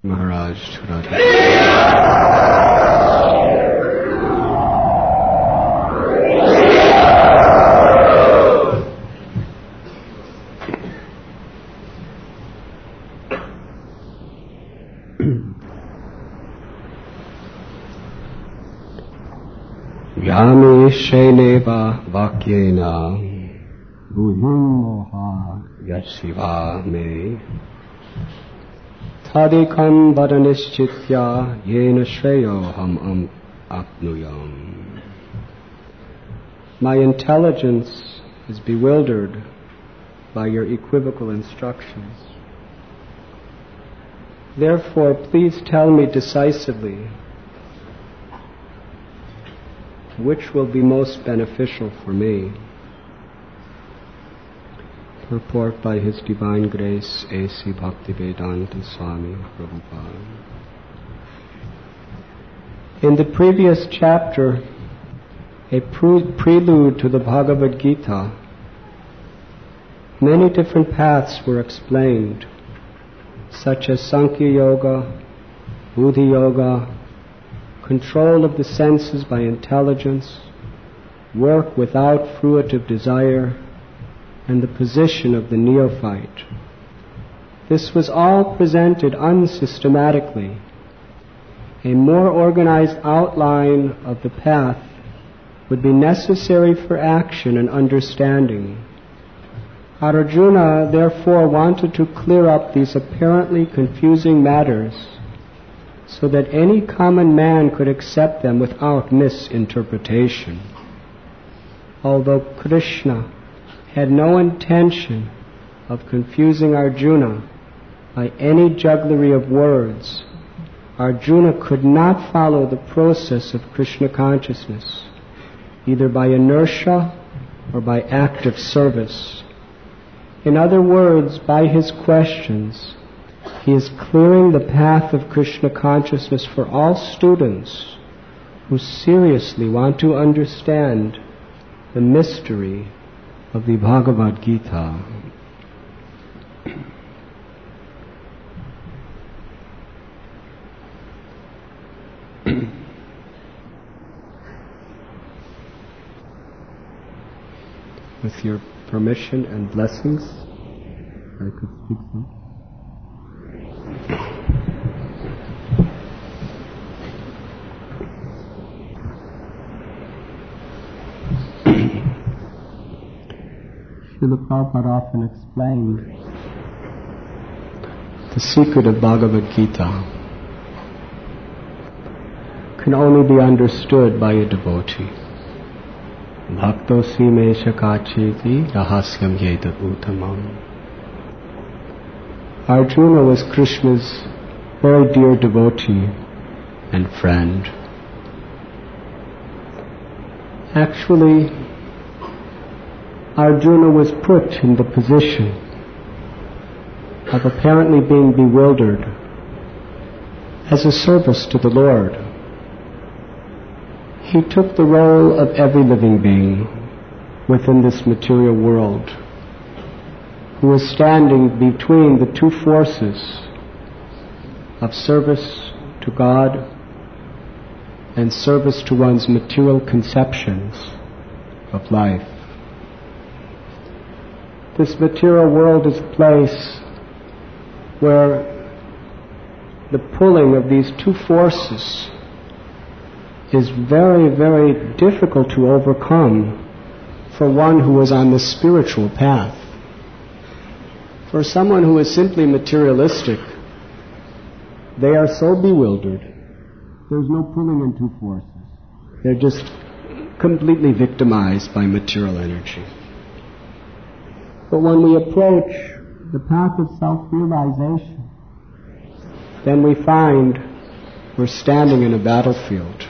Maharaj Radha. Yami Shaineva Vakyena Buhimoha Yashiva Me Tadikam Vadanishchitya Yena Shreyo Ham Apnuyam. My intelligence is bewildered by your equivocal instructions. Therefore, please tell me decisively which will be most beneficial for me. Purport by His Divine Grace A.C. Bhaktivedanta Swami Prabhupada. In the previous chapter, a prelude to the Bhagavad Gita, many different paths were explained, such as Sankhya Yoga, Buddhi Yoga, control of the senses by intelligence, work without fruitive desire, and the position of the neophyte. This was all presented unsystematically. A more organized outline of the path would be necessary for action and understanding. Arjuna therefore wanted to clear up these apparently confusing matters so that any common man could accept them without misinterpretation. Although Krishna had no intention of confusing Arjuna by any jugglery of words, Arjuna could not follow the process of Krishna consciousness, either by inertia or by active service. In other words, by his questions, he is clearing the path of Krishna consciousness for all students who seriously want to understand the mystery of the Bhagavad Gita. With your permission and blessings, I could speak some. Srila Prabhupada often explained the secret of Bhagavad Gita can only be understood by a devotee. Bhaktosi me shakacheti rahasyam yeda uttamam. Arjuna was Krishna's very dear devotee and friend. Actually, Arjuna was put in the position of apparently being bewildered as a service to the Lord. He took the role of every living being within this material world who was standing between the two forces of service to God and service to one's material conceptions of life. This material world is a place where the pulling of these two forces is very, very difficult to overcome for one who is on the spiritual path. For someone who is simply materialistic, they are so bewildered, there's no pulling in two forces. They're just completely victimized by material energy. But when we approach the path of self-realization, then we find we're standing in a battlefield.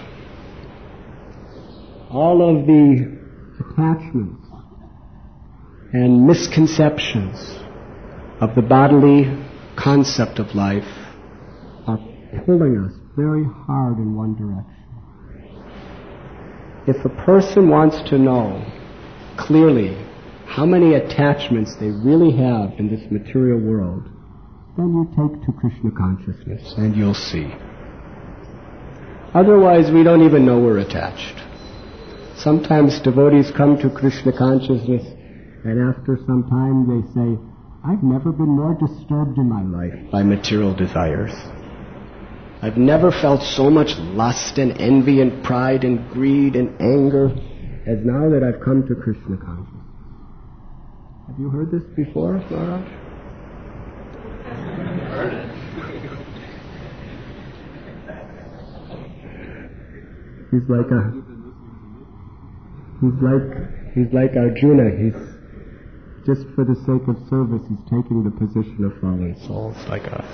All of the attachments and misconceptions of the bodily concept of life are pulling us very hard in one direction. If a person wants to know clearly how many attachments they really have in this material world, then you take to Krishna consciousness and you'll see. Otherwise, we don't even know we're attached. Sometimes devotees come to Krishna consciousness and after some time they say, I've never been more disturbed in my life by material desires. I've never felt so much lust and envy and pride and greed and anger as now that I've come to Krishna consciousness. Have you heard this before, Maharaj? Heard it. He's like Arjuna. He's just for the sake of service, he's taking the position of fallen souls like us.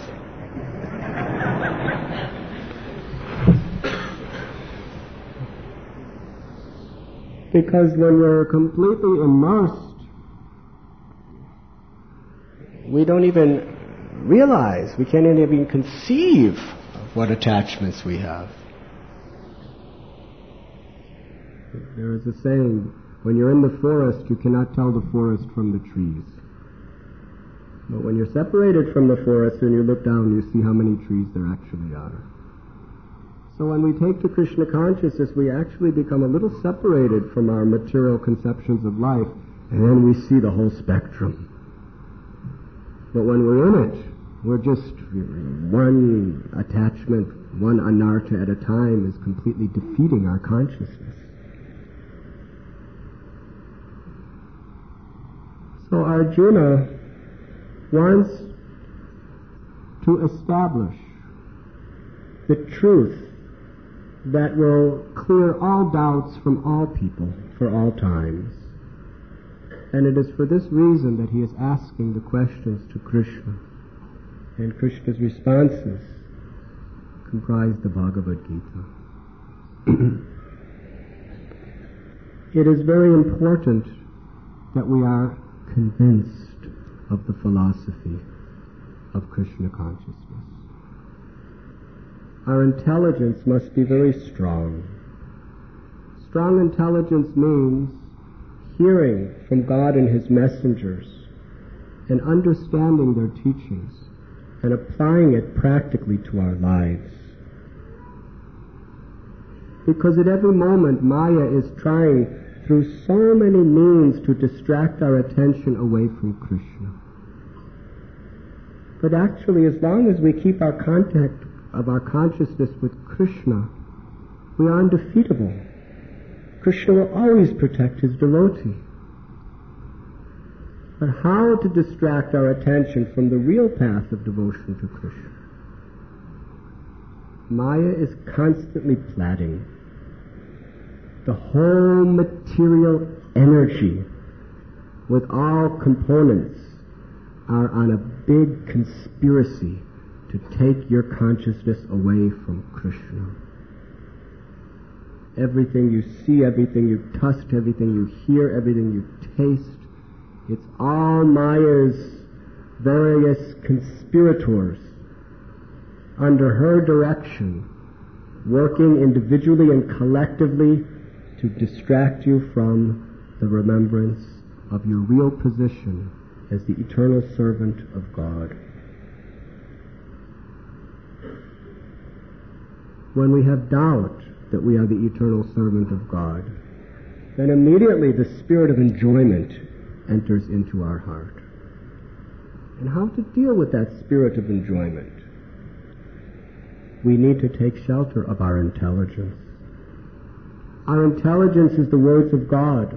Because when we're completely immersed, we don't even realize, we can't even conceive of what attachments we have. There is a saying, when you're in the forest, you cannot tell the forest from the trees. But when you're separated from the forest and you look down, you see how many trees there actually are. So when we take to Krishna consciousness, we actually become a little separated from our material conceptions of life, and then we see the whole spectrum. But when we're in it, we're just one attachment, one anartha at a time is completely defeating our consciousness. So Arjuna wants to establish the truth that will clear all doubts from all people for all times. And it is for this reason that he is asking the questions to Krishna. And Krishna's responses comprise the Bhagavad Gita. It is very important that we are convinced of the philosophy of Krishna consciousness. Our intelligence must be very strong. Strong intelligence means hearing from God and His messengers and understanding their teachings and applying it practically to our lives. Because at every moment Maya is trying through so many means to distract our attention away from Krishna. But actually, as long as we keep our contact of our consciousness with Krishna, we are undefeatable. Krishna will always protect his devotee. But how to distract our attention from the real path of devotion to Krishna? Maya is constantly plotting. The whole material energy with all components are on a big conspiracy to take your consciousness away from Krishna. Everything you see, everything you touch, everything you hear, everything you taste, it's all Maya's various conspirators under her direction, working individually and collectively to distract you from the remembrance of your real position as the eternal servant of God. When we have doubt that we are the eternal servant of God, then immediately the spirit of enjoyment enters into our heart. And how to deal with that spirit of enjoyment? We need to take shelter of our intelligence. Our intelligence is the words of God.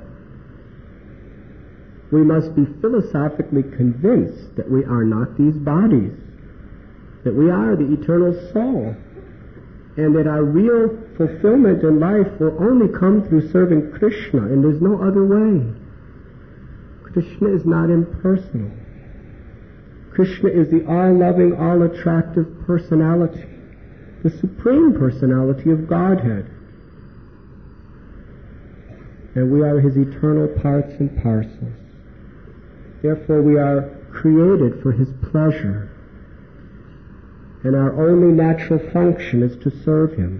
We must be philosophically convinced that we are not these bodies, that we are the eternal soul, and that our real fulfillment in life will only come through serving Krishna, and there's no other way. Krishna is not impersonal. Krishna is the all-loving, all-attractive personality, the supreme personality of Godhead. And we are his eternal parts and parcels. Therefore we are created for his pleasure. And our only natural function is to serve him.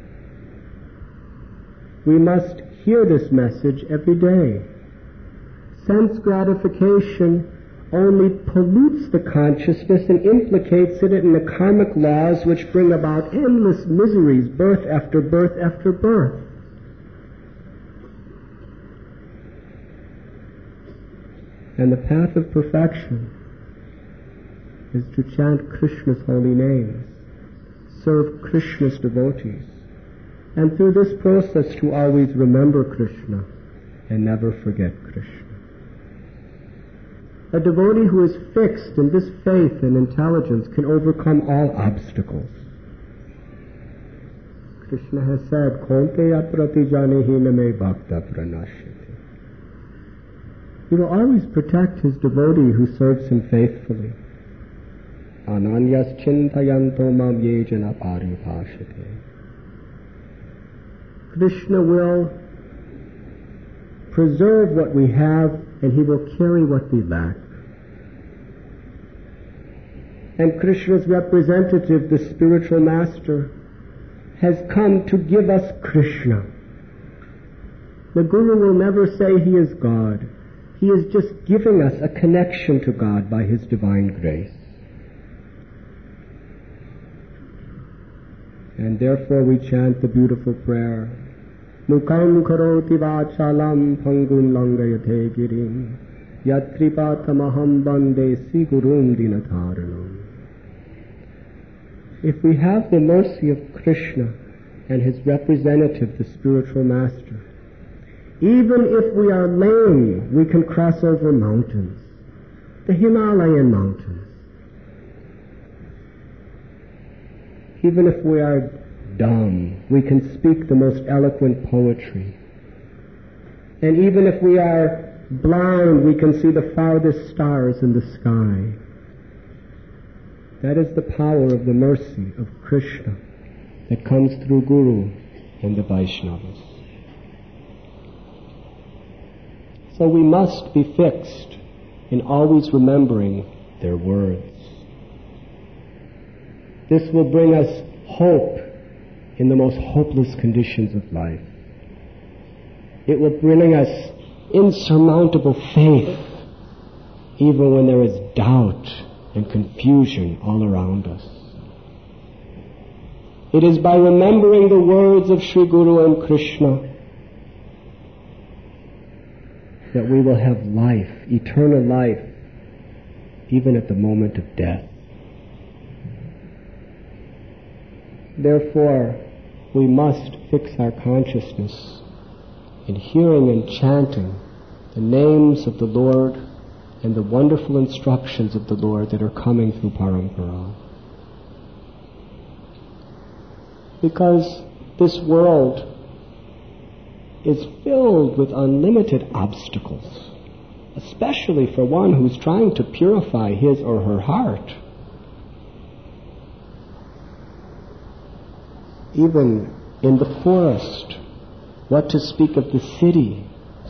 We must hear this message every day. Sense gratification only pollutes the consciousness and implicates it in the karmic laws which bring about endless miseries, birth after birth after birth. And the path of perfection is to chant Krishna's holy names, serve Krishna's devotees, and through this process to always remember Krishna and never forget Krishna. A devotee who is fixed in this faith and intelligence can overcome all obstacles. Krishna has said, Konteya pratijanehi name bhakta pranashyate. He will always protect his devotee who serves him faithfully. Ananyas chintayanto mam yejana paripashate. Krishna will preserve what we have, and he will carry what we lack. And Krishna's representative, the spiritual master, has come to give us Krishna. The Guru will never say he is God. He is just giving us a connection to God by his divine grace. And therefore we chant the beautiful prayer, Mukham karoti vachalam phangum langayate girim yatripatamaham bande sigurum dinatharanam. If we have the mercy of Krishna and his representative, the spiritual master, even if we are lame, we can cross over mountains, the Himalayan mountains. Even if we are dumb, we can speak the most eloquent poetry. And even if we are blind, we can see the farthest stars in the sky. That is the power of the mercy of Krishna that comes through Guru and the Vaishnavas. So we must be fixed in always remembering their words. This will bring us hope in the most hopeless conditions of life. It will bring us insurmountable faith even when there is doubt and confusion all around us. It is by remembering the words of Sri Guru and Krishna that we will have life, eternal life, even at the moment of death. Therefore, we must fix our consciousness in hearing and chanting the names of the Lord and the wonderful instructions of the Lord that are coming through Parampara. Because this world is filled with unlimited obstacles, especially for one who's trying to purify his or her heart. Even in the forest, what to speak of the city.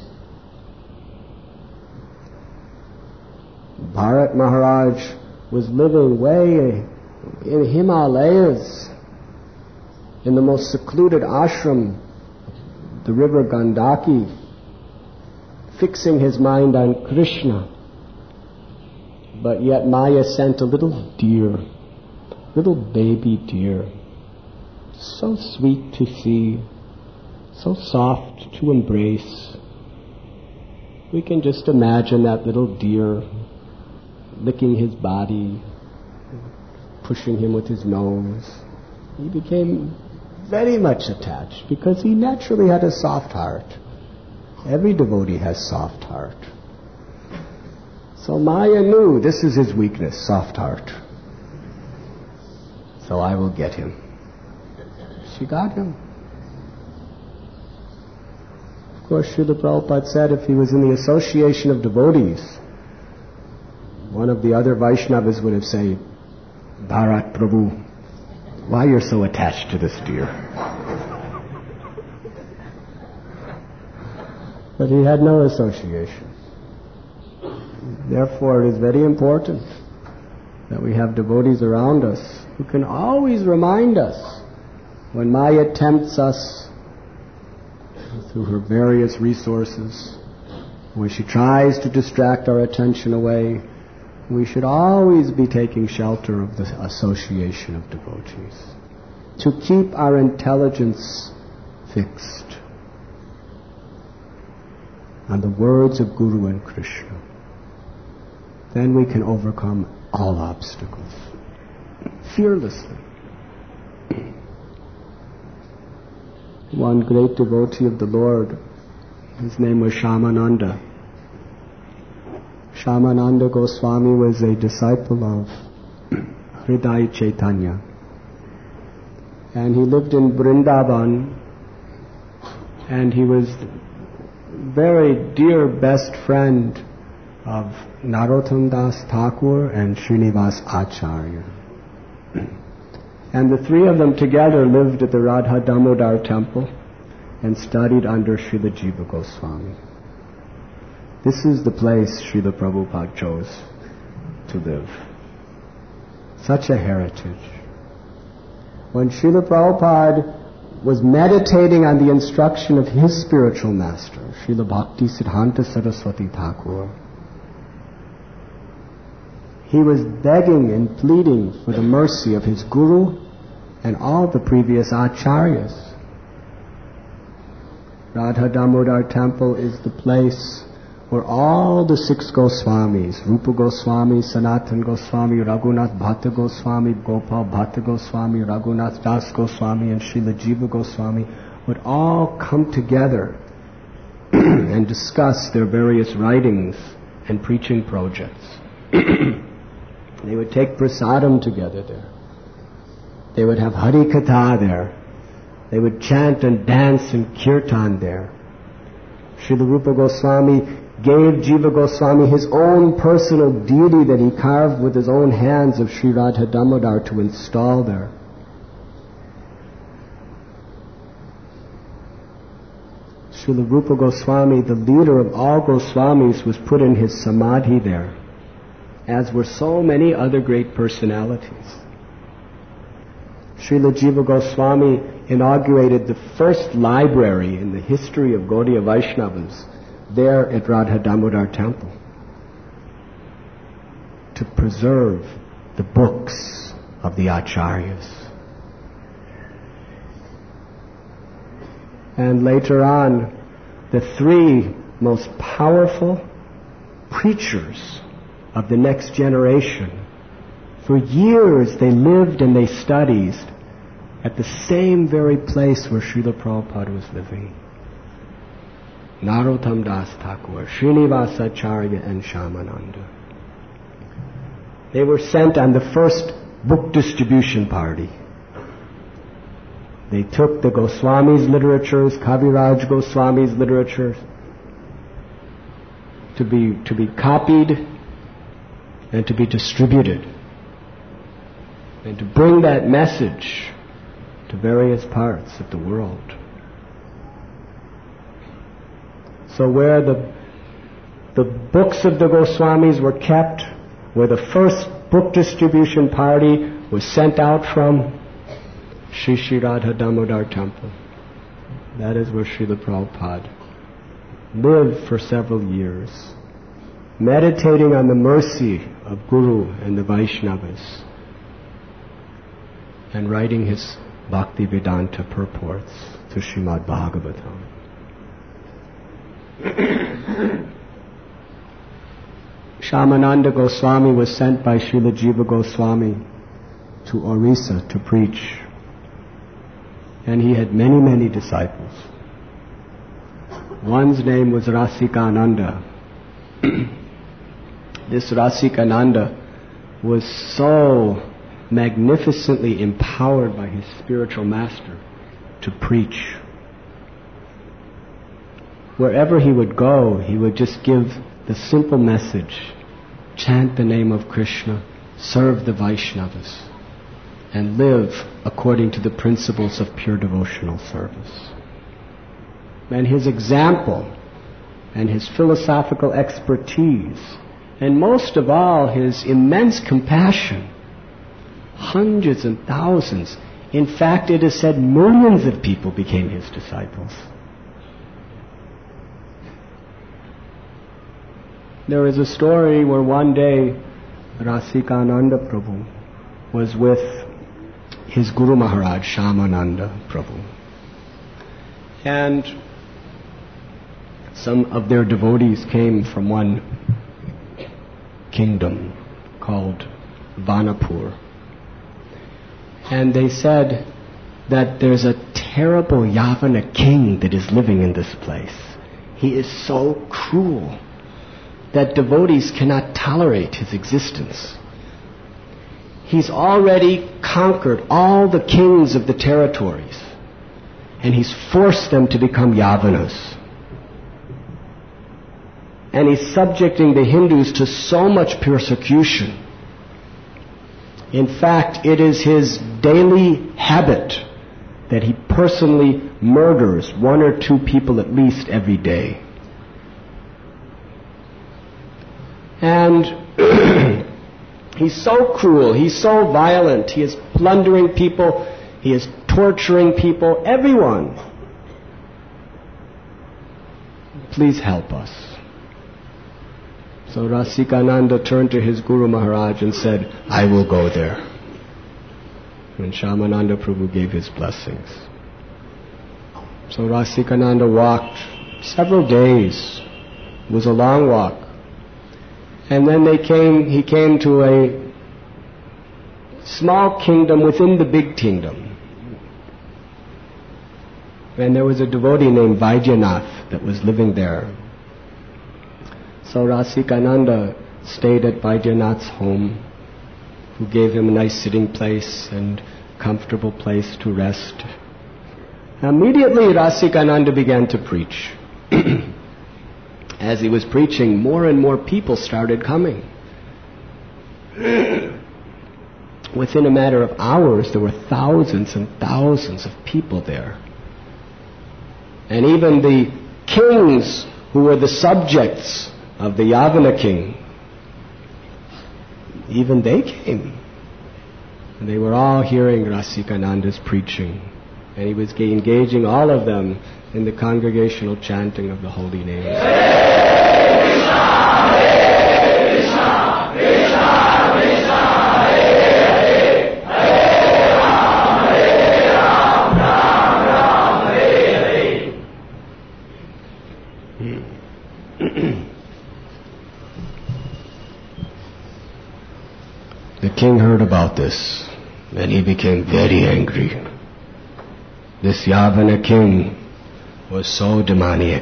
Bharat Maharaj was living way in Himalayas, in the most secluded ashram, the river Gandaki, fixing his mind on Krishna. But yet Maya sent a little deer, little baby deer, so sweet to see, so soft to embrace. We can just imagine that little deer licking his body, pushing him with his nose. He became very much attached because he naturally had a soft heart. Every devotee has soft heart. So Maya knew this is his weakness, soft heart. So I will get him. She got him. Of course, Srila Prabhupada said if he was in the association of devotees, one of the other Vaishnavas would have said, Bharat Prabhu, why you're so attached to this deer? But he had no association. Therefore, it is very important that we have devotees around us who can always remind us when Maya tempts us through her various resources, when she tries to distract our attention away, We should always be taking shelter of the association of devotees, to keep our intelligence fixed on the words of Guru and Krishna. Then we can overcome all obstacles fearlessly. One great devotee of the Lord, his name was Shyamananda. Shyamananda Goswami was a disciple of Hridaya Chaitanya. And he lived in Vrindavan, and he was very dear best friend of Narottam Das Thakur and Srinivas Acharya. And the three of them together lived at the Radha Damodar temple and studied under Srila Jiva Goswami. This is the place Srila Prabhupada chose to live. Such a heritage. When Srila Prabhupada was meditating on the instruction of his spiritual master, Srila Bhakti Siddhanta Saraswati Thakur, he was begging and pleading for the mercy of his Guru and all the previous Acharyas. Radha Damodar temple is the place where all the six Goswamis, Rupa Goswami, Sanatan Goswami, Raghunath Bhatta Goswami, Gopal Bhatta Goswami, Raghunath Das Goswami, and Srila Jiva Goswami would all come together and discuss their various writings and preaching projects. They would take prasadam together there. They would have Hari Katha there. They would chant and dance and kirtan there. Srila Rupa Goswami gave Jiva Goswami his own personal deity that he carved with his own hands of Sri Radha Damodar to install there. Srila Rupa Goswami, the leader of all Goswamis, was put in his samadhi there, as were so many other great personalities. Srila Jiva Goswami inaugurated the first library in the history of Gaudiya Vaishnavas there at Radha Damodar temple to preserve the books of the Acharyas. And later on, the three most powerful preachers of the next generation, for years they lived and they studied at the same very place where Srila Prabhupada was living. Narottam Das Thakur, Srinivas Acharya, and Shyamananda. They were sent on the first book distribution party. They took the Goswami's literatures, Kaviraj Goswami's literatures, to be copied and to be distributed, and to bring that message to various parts of the world. So where the books of the Goswamis were kept, where the first book distribution party was sent out from, Shri Radha Damodar temple. That is where Srila Prabhupada lived for several years, meditating on the mercy of Guru and the Vaishnavas, and writing his Bhakti-vedanta purports to Srimad Bhagavatam. Shyamananda Goswami was sent by Srila Jiva Goswami to Orissa to preach. And he had many, many disciples. One's name was Rasikananda. This Rasikananda was so magnificently empowered by his spiritual master to preach. Wherever he would go, he would just give the simple message: chant the name of Krishna, serve the Vaishnavas, and live according to the principles of pure devotional service. And his example and his philosophical expertise, and most of all his immense compassion, hundreds and thousands, in fact it is said millions of people became his disciples. There is a story where one day Rasikananda Prabhu was with his Guru Maharaj, Shyamananda Prabhu. And some of their devotees came from one kingdom called Vanapur. And they said that there's a terrible Yavana king that is living in this place. He is so cruel that devotees cannot tolerate his existence. He's already conquered all the kings of the territories, and he's forced them to become Yavanas. And he's subjecting the Hindus to so much persecution. In fact, it is his daily habit that he personally murders 1 or 2 people at least every day. And he's so cruel, he's so violent, he is plundering people, he is torturing people, everyone. Please help us. So Rasikananda turned to his Guru Maharaj and said, I will go there. And Shyamananda Prabhu gave his blessings. So Rasikananda walked several days. It was a long walk. And then he came to a small kingdom within the big kingdom. And there was a devotee named Vaidyanath that was living there. So Rasikananda stayed at Vaidyanath's home, who gave him a nice sitting place and comfortable place to rest. Immediately Rasikananda began to preach. As he was preaching, more and more people started coming. Within a matter of hours, there were thousands and thousands of people there. And even the kings who were the subjects of the Yavana king, even they came. And they were all hearing Rasikananda's preaching. And he was engaging all of them in the congregational chanting of the holy names. Hare Krishna, Hare Krishna, Krishna Krishna, Hare Hare, Hare Ram, Ram Ram, Hare Hare. The king heard about this, and he became very angry. This Yavana king was so demoniac.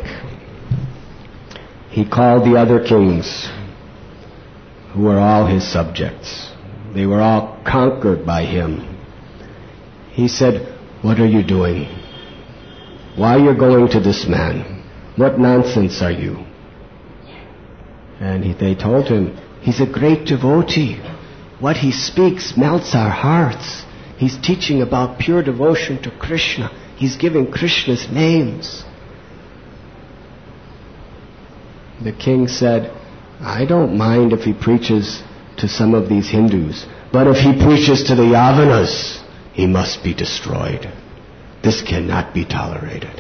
He called the other kings, who were all his subjects. They were all conquered by him. He said, what are you doing? Why are you going to this man? What nonsense are you? And they told him, he's a great devotee. What he speaks melts our hearts. He's teaching about pure devotion to Krishna. He's giving Krishna's names. The king said, I don't mind if he preaches to some of these Hindus, but if he preaches to the Yavanas, he must be destroyed. This cannot be tolerated.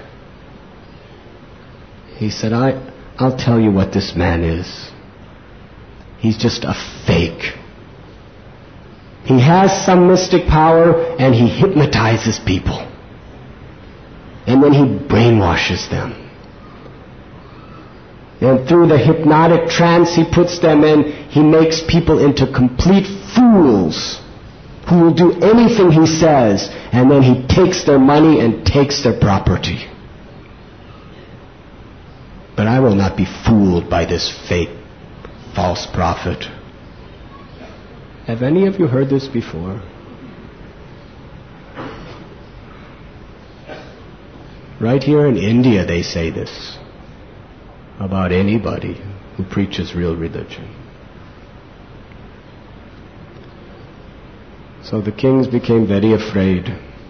He said, I'll tell you what this man is. He's just a fake. He has some mystic power and he hypnotizes people. And then he brainwashes them. And through the hypnotic trance he puts them in, he makes people into complete fools who will do anything he says, and then he takes their money and takes their property. But I will not be fooled by this fake, false prophet. Have any of you heard this before? Right here in India they say this about anybody who preaches real religion. So the kings became very afraid.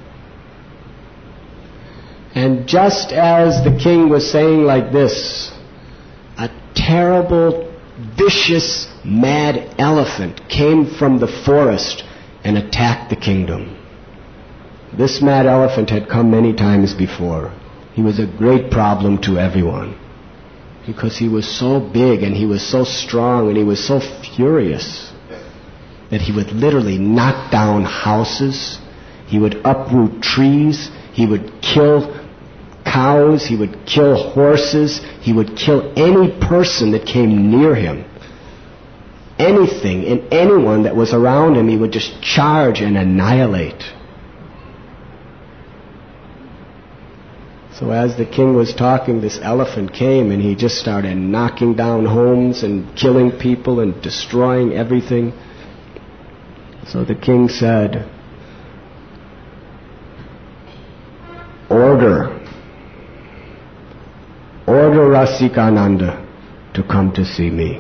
And just as the king was saying like this, a terrible, vicious, mad elephant came from the forest and attacked the kingdom. This mad elephant had come many times before. He was a great problem to everyone because he was so big and he was so strong and he was so furious. that he would literally knock down houses, he would uproot trees, he would kill cows, he would kill horses, he would kill any person that came near him. Anything and anyone that was around him, he would just charge and annihilate. So as the king was talking, this elephant came and he just started knocking down homes and killing people and destroying everything. So the king said, Order Rasikananda to come to see me.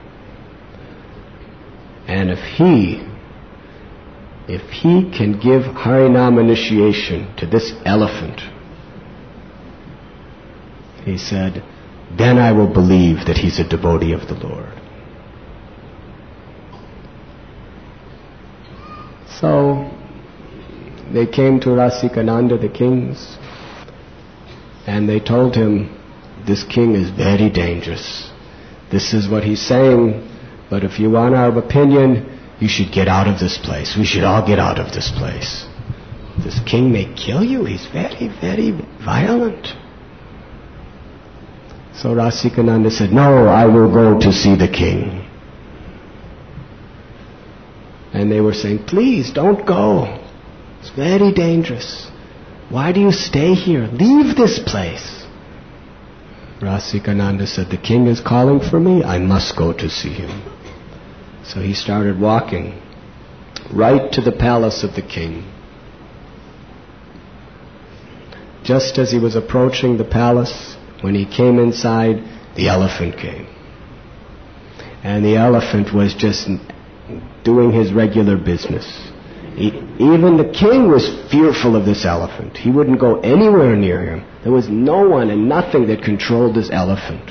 And if he can give Harinam initiation to this elephant, he said, then I will believe that he's a devotee of the Lord. So they came to Rasikananda, the kings, and they told him, this king is very dangerous. This is what he's saying, but if you want our opinion, you should get out of this place. We should all get out of this place. This king may kill you. He's very, very violent. So Rasikananda said, no, I will go to see the king. And they were saying, please don't go. It's very dangerous. Why do you stay here? Leave this place. Rasikananda said, the king is calling for me. I must go to see him. So he started walking right to the palace of the king. Just as he was approaching the palace, when he came inside, the elephant came. And the elephant was just doing his regular business. Even the king was fearful of this elephant. He wouldn't go anywhere near him. There was no one and nothing that controlled this elephant.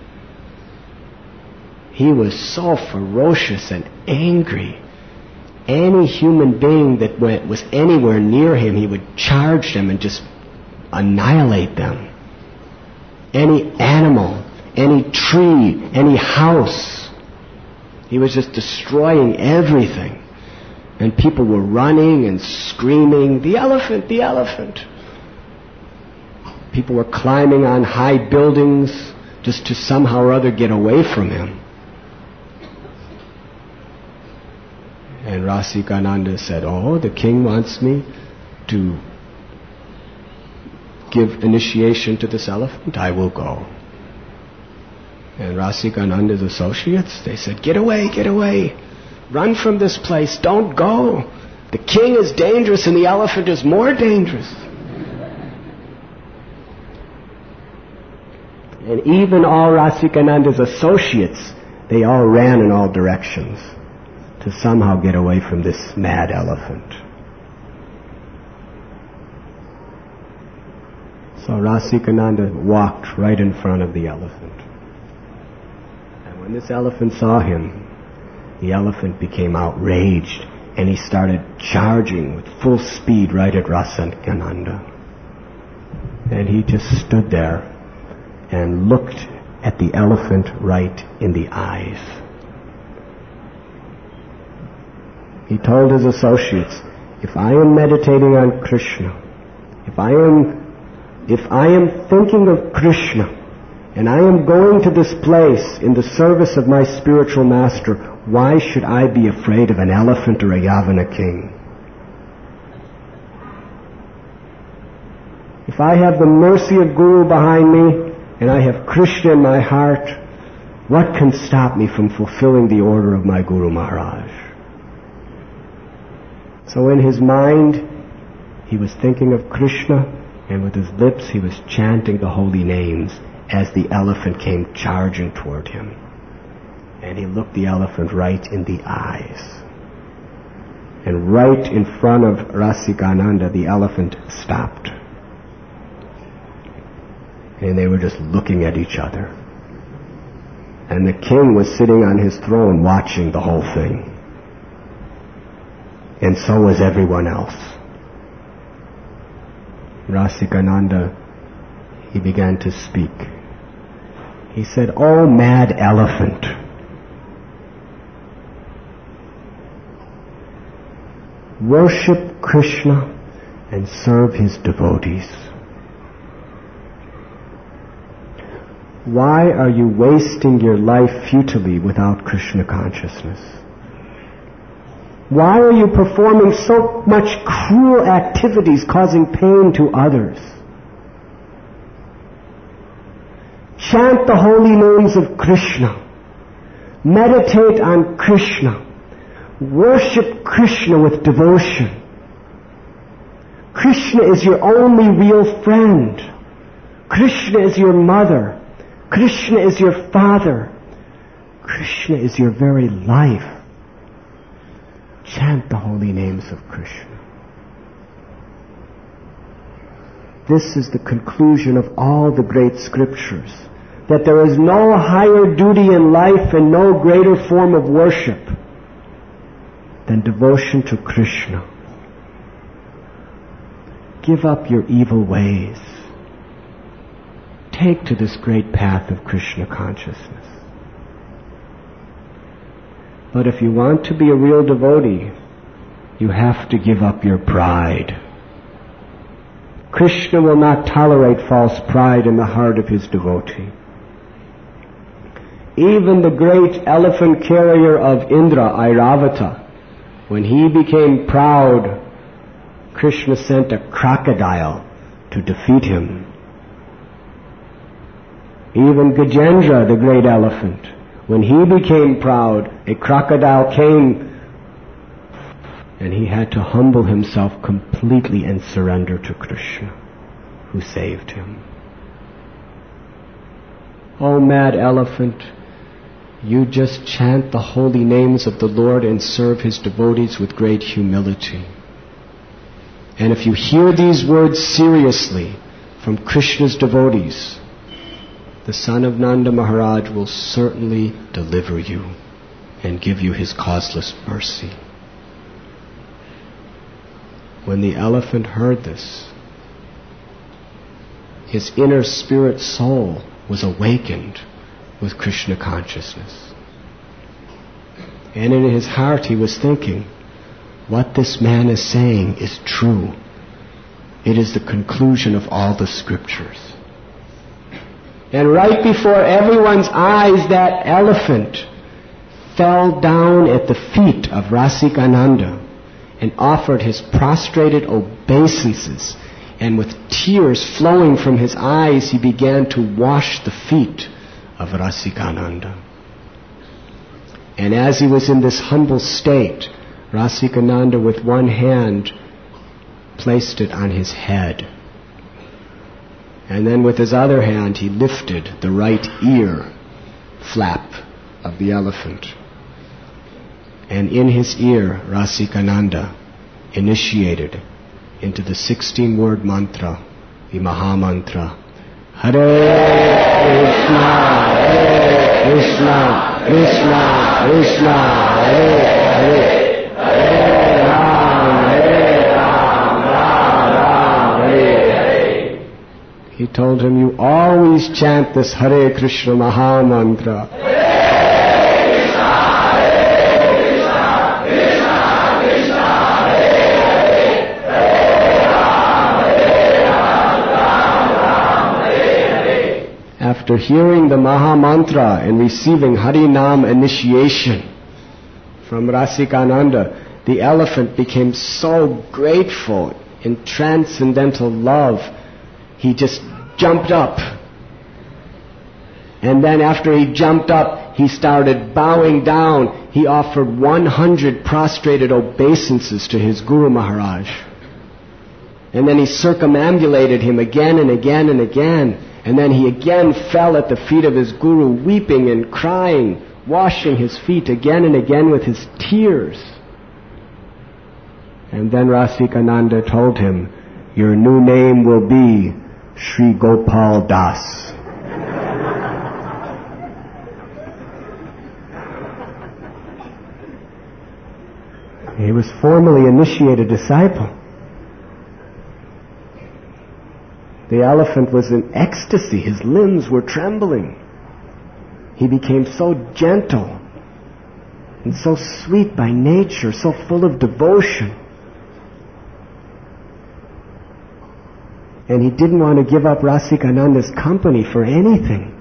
He was so ferocious and angry. Any human being that was anywhere near him, he would charge them and just annihilate them. Any animal, any tree, any house. He was just destroying everything. And people were running and screaming, the elephant, the elephant. People were climbing on high buildings just to somehow or other get away from him. And Rasikananda said, oh, the king wants me to give initiation to this elephant. I will go. And Rasikananda's associates, they said, get away, get away. Run from this place. Don't go. The king is dangerous and the elephant is more dangerous. And even all Rasikananda's associates, they all ran in all directions to somehow get away from this mad elephant. So Rasikananda walked right in front of the elephant. And when this elephant saw him, the elephant became outraged and he started charging with full speed right at Rasikananda. And he just stood there and looked at the elephant right in the eyes. He told his associates, if I am meditating on Krishna, if I am thinking of Krishna, and I am going to this place in the service of my spiritual master, why should I be afraid of an elephant or a Yavana king? If I have the mercy of Guru behind me, and I have Krishna in my heart, what can stop me from fulfilling the order of my Guru Maharaj? So in his mind, he was thinking of Krishna, and with his lips he was chanting the holy names as the elephant came charging toward him. And he looked the elephant right in the eyes. And right in front of Rasikananda, the elephant stopped. And they were just looking at each other. And the king was sitting on his throne watching the whole thing. And so was everyone else. Rasikananda, he began to speak. He said, "Oh, mad elephant, Worship Krishna and serve his devotees. Why are you wasting your life futilely without Krishna consciousness? Why are you performing so much cruel activities causing pain to others? Chant the holy names of Krishna. Meditate on Krishna. Worship Krishna with devotion. Krishna is your only real friend. Krishna is your mother. Krishna is your father. Krishna is your very life. Chant the holy names of Krishna. This is the conclusion of all the great scriptures, that there is no higher duty in life and no greater form of worship than devotion to Krishna. Give up your evil ways. Take to this great path of Krishna consciousness. But if you want to be a real devotee, you have to give up your pride. Krishna will not tolerate false pride in the heart of his devotee. Even the great elephant carrier of Indra, Airavata, when he became proud, Krishna sent a crocodile to defeat him. Even Gajendra, the great elephant, when he became proud, a crocodile came and he had to humble himself completely and surrender to Krishna, who saved him. Oh, mad elephant, you just chant the holy names of the Lord and serve his devotees with great humility. And if you hear these words seriously from Krishna's devotees, the son of Nanda Maharaj will certainly deliver you and give you his causeless mercy. When the elephant heard this, his inner spirit soul was awakened with Krishna consciousness. And in his heart he was thinking, what this man is saying is true. It is the conclusion of all the scriptures. And right before everyone's eyes, that elephant fell down at the feet of Rasikananda and offered his prostrated obeisances. And with tears flowing from his eyes, he began to wash the feet of Rasikananda. And as he was in this humble state, Rasikananda with one hand placed it on his head. And then with his other hand he lifted the right ear flap of the elephant. And in his ear, Rasikananda initiated into the 16-word mantra, the Maha Mantra, Hare Krishna, Hare Krishna, Krishna Krishna, Hare Hare, Hare Ram, Ram Ram, Hare Hare. He told him, you always chant this Hare Krishna Maha Mantra. After hearing the Maha Mantra and receiving Hari Nam initiation from Rasikananda, the elephant became so grateful in transcendental love, he just jumped up. And then after he jumped up, he started bowing down. He offered 100 prostrated obeisances to his Guru Maharaj. And then he circumambulated him again and again and again. And then he again fell at the feet of his Guru, weeping and crying, washing his feet again and again with his tears. And then Rasikananda told him, your new name will be Sri Gopal Das. He was formally initiated disciple. The elephant was in ecstasy. His limbs were trembling. He became so gentle and so sweet by nature, so full of devotion. And he didn't want to give up Rasikananda's company for anything.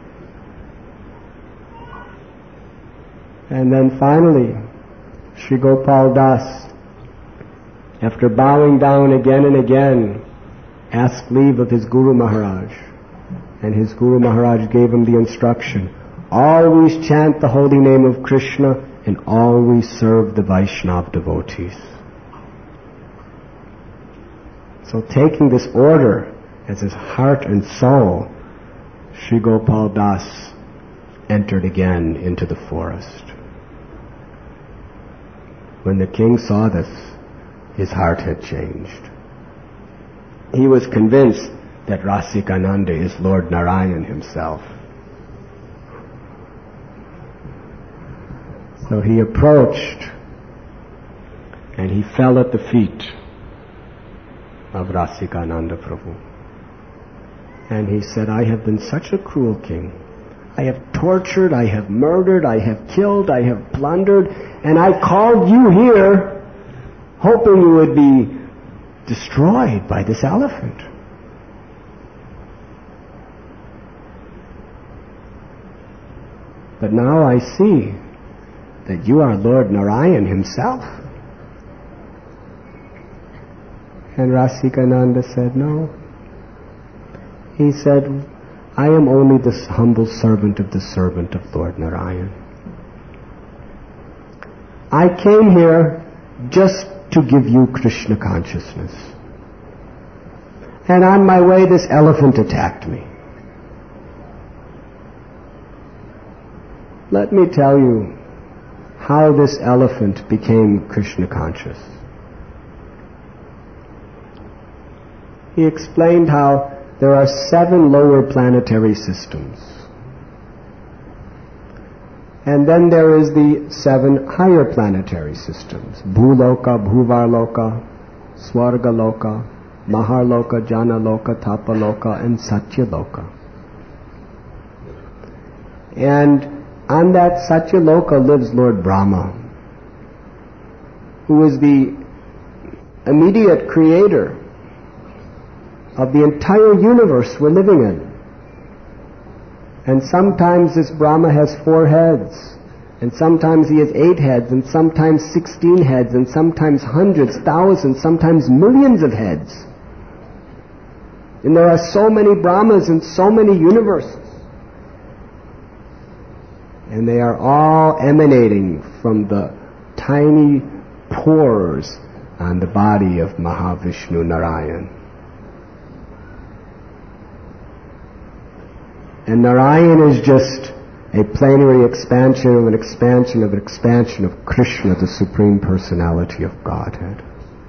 And then finally, Sri Gopal Das, after bowing down again and again, asked leave of his Guru Maharaj. And his Guru Maharaj gave him the instruction, always chant the holy name of Krishna and always serve the Vaishnava devotees. So taking this order as his heart and soul, Sri Gopal Das entered again into the forest. When the king saw this, his heart had changed. He was convinced that Rasikananda is Lord Narayan himself. So he approached and he fell at the feet of Rasikananda Prabhu. And he said, I have been such a cruel king. I have tortured, I have murdered, I have killed, I have plundered, and I called you here hoping you would be destroyed by this elephant. But now I see that you are Lord Narayan himself. And Rasikananda said, no. He said, I am only the humble servant of the servant of Lord Narayan. I came here just to give you Krishna consciousness. And on my way, this elephant attacked me. Let me tell you how this elephant became Krishna conscious. He explained how there are 7 lower planetary systems. And then there is the 7 higher planetary systems. Bhuloka, Bhuvarloka, Swargaloka, Maharloka, Janaloka, Tapaloka, and Satyaloka. And on that Satyaloka lives Lord Brahma, who is the immediate creator of the entire universe we're living in. And sometimes this Brahma has 4 heads, and sometimes he has 8 heads, and sometimes 16 heads, and sometimes hundreds, thousands, sometimes millions of heads. And there are so many Brahmas in so many universes. And they are all emanating from the tiny pores on the body of Mahavishnu Narayan. And Narayan is just a plenary expansion of an expansion of an expansion of Krishna, the Supreme Personality of Godhead.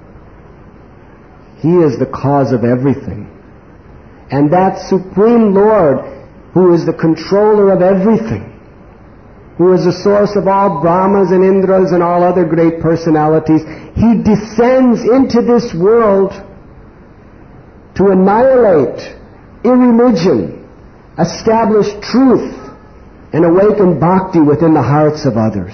He is the cause of everything. And that Supreme Lord, who is the controller of everything, who is the source of all Brahmas and Indras and all other great personalities, he descends into this world to annihilate irreligion, establish truth, and awaken bhakti within the hearts of others.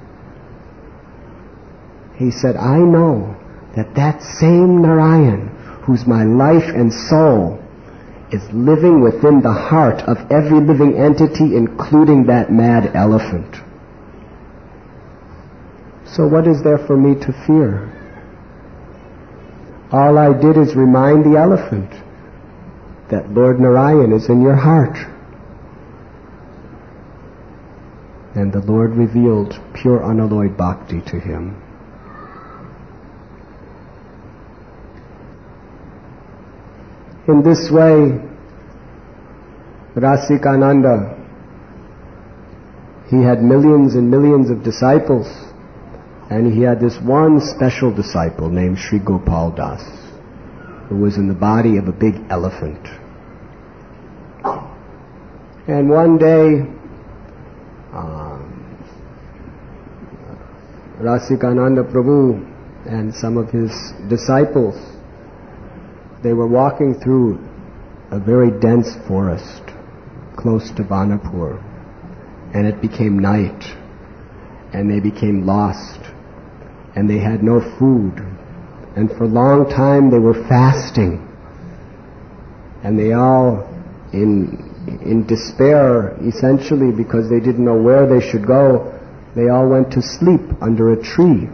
He said, I know that that same Narayan, who's my life and soul, is living within the heart of every living entity, including that mad elephant. So what is there for me to fear? All I did is remind the elephant that Lord Narayan is in your heart. And the Lord revealed pure unalloyed bhakti to him. In this way, Rasikananda, he had millions and millions of disciples, and he had this one special disciple named Sri Gopal Das, who was in the body of a big elephant. And one day, Rasikananda Prabhu and some of his disciples, they were walking through a very dense forest close to Banapur, and it became night, and they became lost, and they had no food, and for a long time they were fasting. And they all, in despair, essentially because they didn't know where they should go, they all went to sleep under a tree.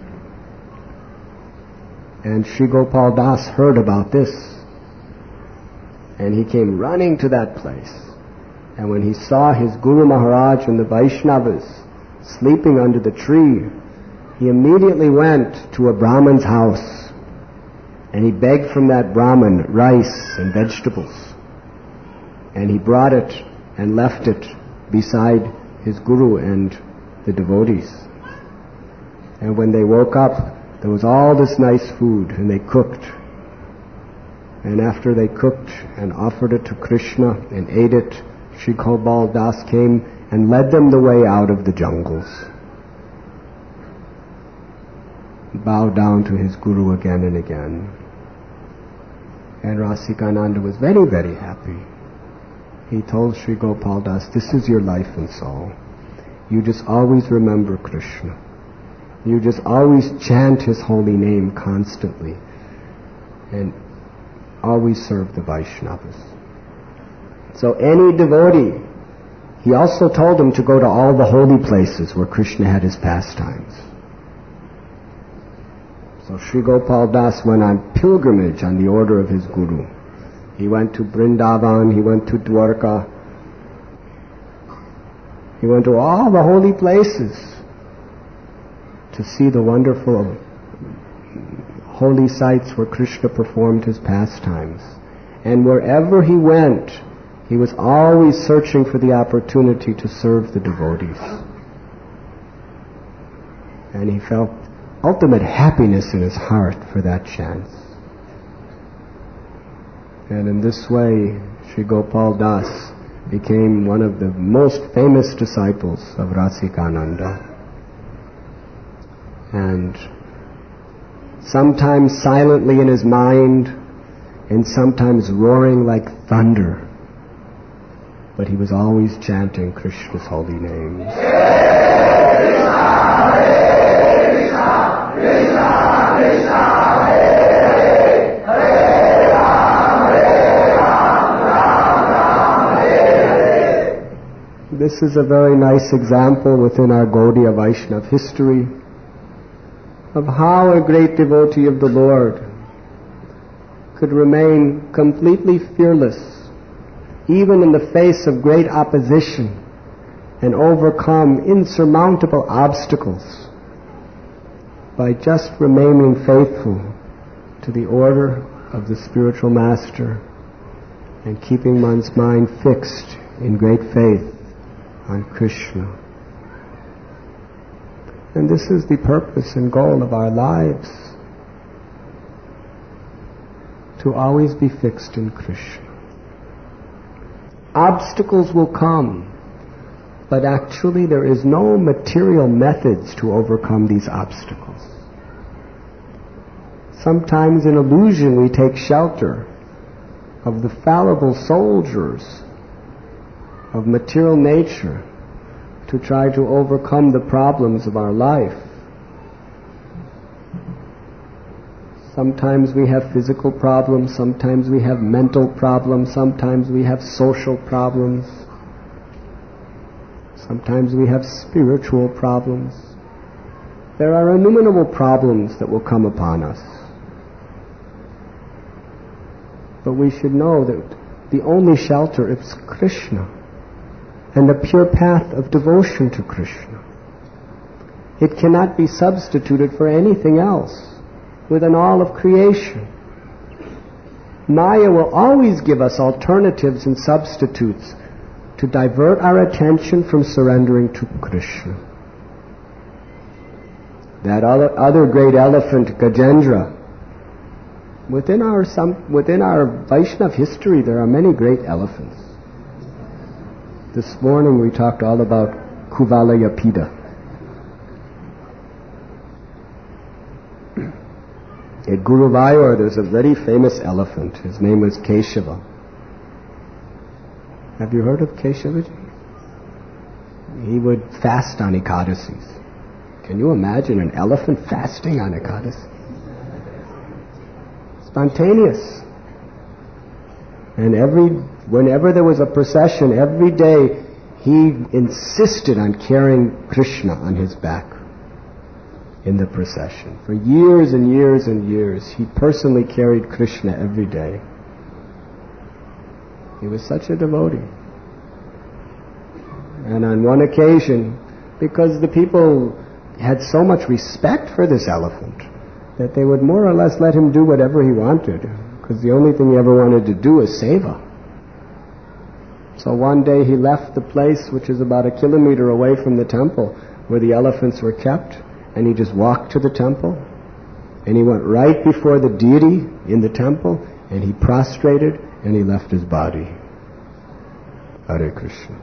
And Sri Gopal Das heard about this, and he came running to that place. And when he saw his Guru Maharaj and the Vaishnavas sleeping under the tree, he immediately went to a Brahman's house, and he begged from that Brahman rice and vegetables. And he brought it and left it beside his Guru and the devotees. And when they woke up, there was all this nice food, and they cooked. And after they cooked and offered it to Krishna and ate it, Sri Gopal Das came and led them the way out of the jungles. Bowed down to his Guru again and again. And Rasikananda was very, very happy. He told Sri Gopal Das, this is your life and soul. You just always remember Krishna. You just always chant his holy name constantly. And always serve the Vaishnavas. So any devotee, he also told him to go to all the holy places where Krishna had his pastimes. So Sri Gopal Das went on pilgrimage on the order of his Guru. He went to Vrindavan, he went to Dwarka, he went to all the holy places to see the wonderful holy sites where Krishna performed his pastimes. And wherever he went, he was always searching for the opportunity to serve the devotees. And he felt ultimate happiness in his heart for that chance. And in this way, Sri Gopal Das became one of the most famous disciples of Rasikananda. And sometimes silently in his mind, and sometimes roaring like thunder, but he was always chanting Krishna's holy names. This is a very nice example within our Gaudiya Vaishnava history of how a great devotee of the Lord could remain completely fearless, even in the face of great opposition, and overcome insurmountable obstacles by just remaining faithful to the order of the spiritual master and keeping one's mind fixed in great faith on Krishna. And this is the purpose and goal of our lives, to always be fixed in Krishna. Obstacles will come, but actually there is no material methods to overcome these obstacles. Sometimes in illusion we take shelter of the fallible soldiers of material nature to try to overcome the problems of our life. Sometimes we have physical problems, sometimes we have mental problems, sometimes we have social problems, sometimes we have spiritual problems. There are innumerable problems that will come upon us. But we should know that the only shelter is Krishna, and the pure path of devotion to Krishna. It cannot be substituted for anything else within all of creation. Maya will always give us alternatives and substitutes to divert our attention from surrendering to Krishna. That other great elephant, Gajendra, within our Vaishnava history there are many great elephants. This morning we talked all about Kuvalayapida. At Guruvayur there's a very famous elephant. His name was Keshava. Have you heard of Keshavaji? He would fast on Ekadasis. Can you imagine an elephant fasting on Ekadasi? Spontaneous. And whenever there was a procession, every day he insisted on carrying Krishna on his back in the procession. For years and years and years, he personally carried Krishna every day. He was such a devotee. And on one occasion, because the people had so much respect for this elephant, that they would more or less let him do whatever he wanted, because the only thing he ever wanted to do was seva. So one day he left the place, which is about 1 kilometer away from the temple, where the elephants were kept, and he just walked to the temple, and he went right before the deity in the temple, and he prostrated, and he left his body. Hare Krishna.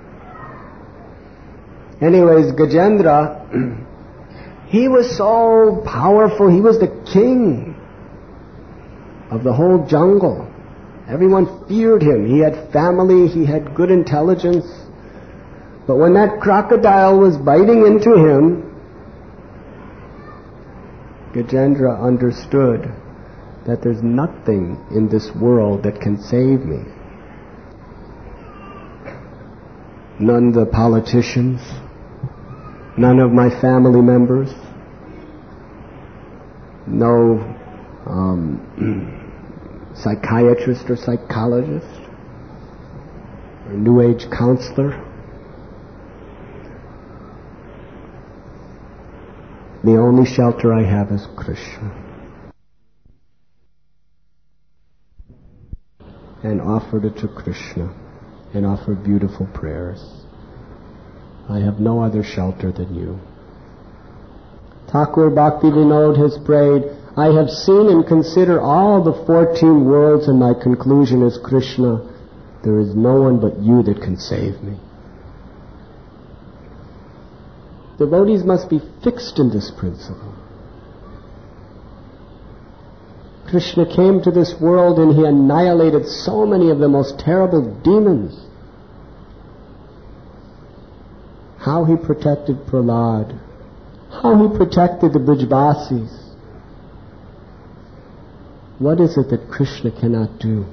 Anyways, Gajendra, he was so powerful. He was the king of the whole jungle. Everyone feared him. He had family. He had good intelligence. But when that crocodile was biting into him, Gajendra understood that there's nothing in this world that can save me. None of the politicians, none of my family members, no psychiatrist or psychologist or New Age counselor. The only shelter I have is Krishna. And offered it to Krishna, and offered beautiful prayers. I have no other shelter than you. Thakur Bhakti Vinod has prayed, I have seen and considered all the 14 worlds, and my conclusion is, Krishna, there is no one but you that can save me. Devotees must be fixed in this principle. Krishna came to this world and he annihilated so many of the most terrible demons. How he protected Prahlad, how he protected the Brijvasis. What is it that Krishna cannot do?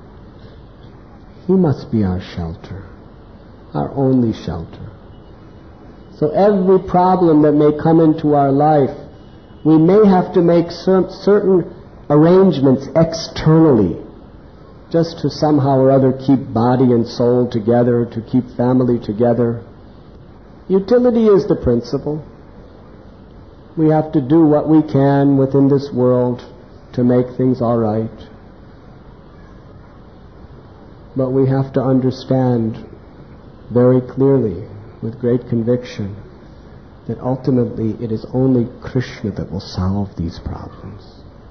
He must be our shelter, our only shelter. So every problem that may come into our life, we may have to make certain arrangements externally, just to somehow or other keep body and soul together, to keep family together. Utility is the principle. We have to do what we can within this world to make things all right. But we have to understand very clearly, with great conviction, that ultimately it is only Krishna that will solve these problems.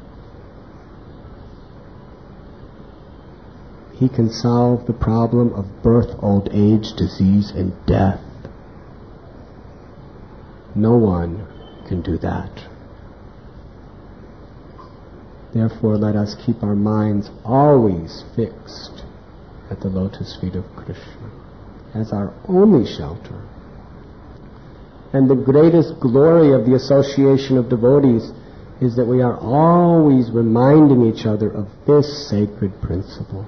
He can solve the problem of birth, old age, disease, and death. No one can do that. Therefore, let us keep our minds always fixed at the lotus feet of Krishna as our only shelter. And the greatest glory of the association of devotees is that we are always reminding each other of this sacred principle.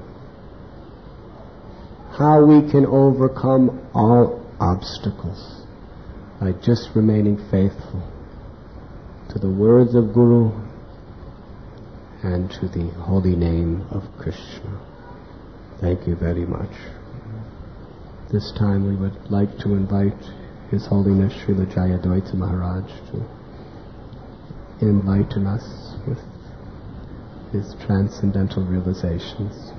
How we can overcome all obstacles by just remaining faithful to the words of Guru and to the holy name of Krishna. Thank you very much. This time we would like to invite His Holiness Srila Jayadvaita Maharaj to enlighten us with his transcendental realizations.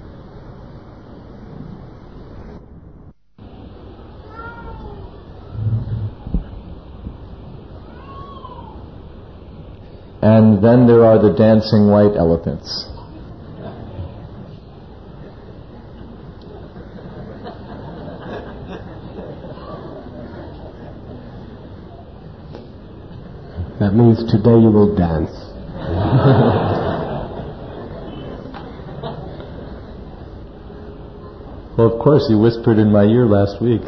And then there are the dancing white elephants. That means today you will dance. Well, of course, you whispered in my ear last week.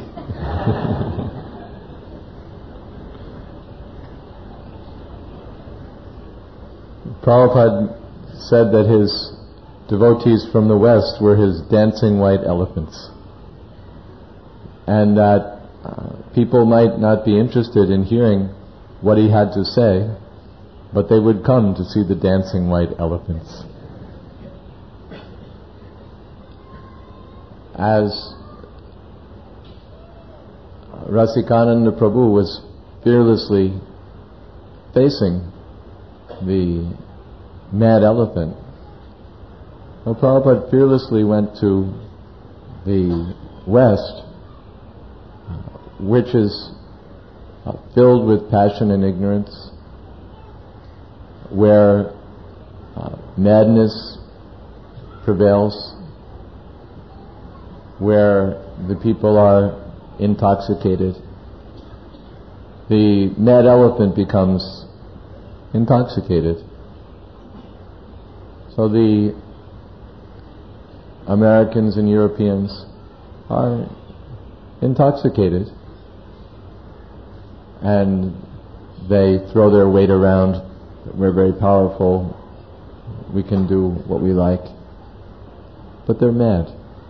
Prabhupada said that his devotees from the West were his dancing white elephants. And that people might not be interested in hearing what he had to say, but they would come to see the dancing white elephants. As Rasikananda Prabhu was fearlessly facing the mad elephant, well, Prabhupada fearlessly went to the West, which is filled with passion and ignorance, where madness prevails, where the people are intoxicated. The mad elephant becomes intoxicated. So the Americans and Europeans are intoxicated, and they throw their weight around. We're very powerful, we can do what we like, but they're mad.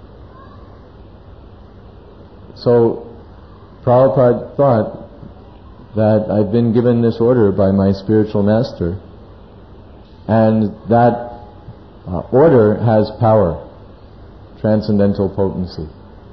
So Prabhupada thought that I've been given this order by my spiritual master, and that order has power, transcendental potency.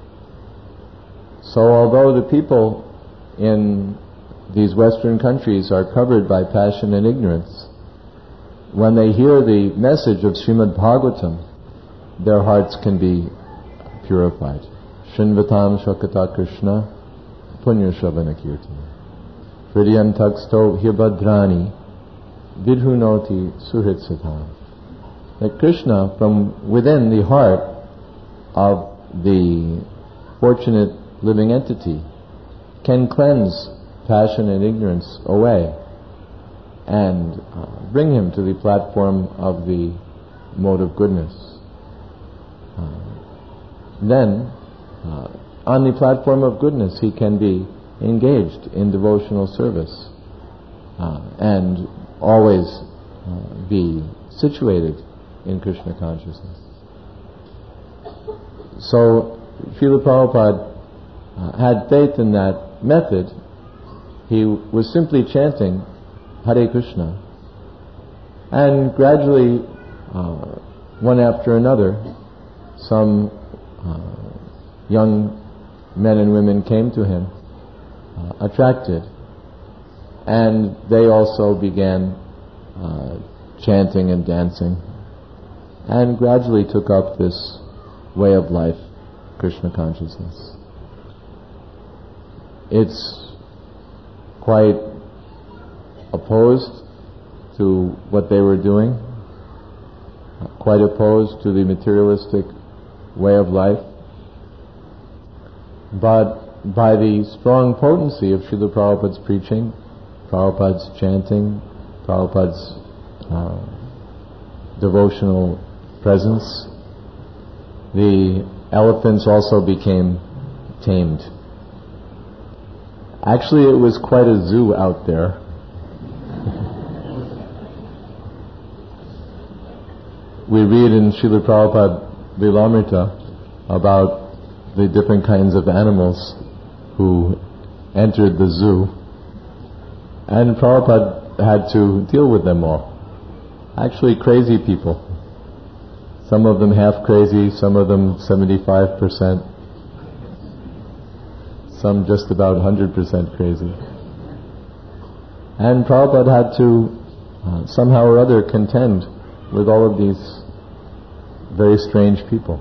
So although the people in these Western countries are covered by passion and ignorance, when they hear the message of Srimad Bhagavatam, their hearts can be purified. Shinvatam Shakata Krishna Punya Shravana Kirtana Hridyantaksto Hibhadrani Vidhunoti Suhritsatam. That Krishna, from within the heart of the fortunate living entity, can cleanse passion and ignorance away and bring him to the platform of the mode of goodness. Then, on the platform of goodness, he can be engaged in devotional service and always be situated in Krishna consciousness. So, Srila Prabhupada had faith in that method. He was simply chanting Hare Krishna, and gradually, one after another, some young men and women came to him, attracted, and they also began chanting and dancing, and gradually took up this way of life, Krishna consciousness. It's quite opposed to what they were doing, quite opposed to the materialistic way of life, but by the strong potency of Srila Prabhupada's preaching, Prabhupada's chanting, Prabhupada's devotional presence, the elephants also became tamed. Actually, it was quite a zoo out there. We read in Srila Prabhupada Lilamrita about the different kinds of animals who entered the zoo, and Prabhupada had to deal with them all. Actually, crazy people. Some of them half crazy, some of them 75%. Some just about 100% crazy. And Prabhupada had to somehow or other contend with all of these very strange people.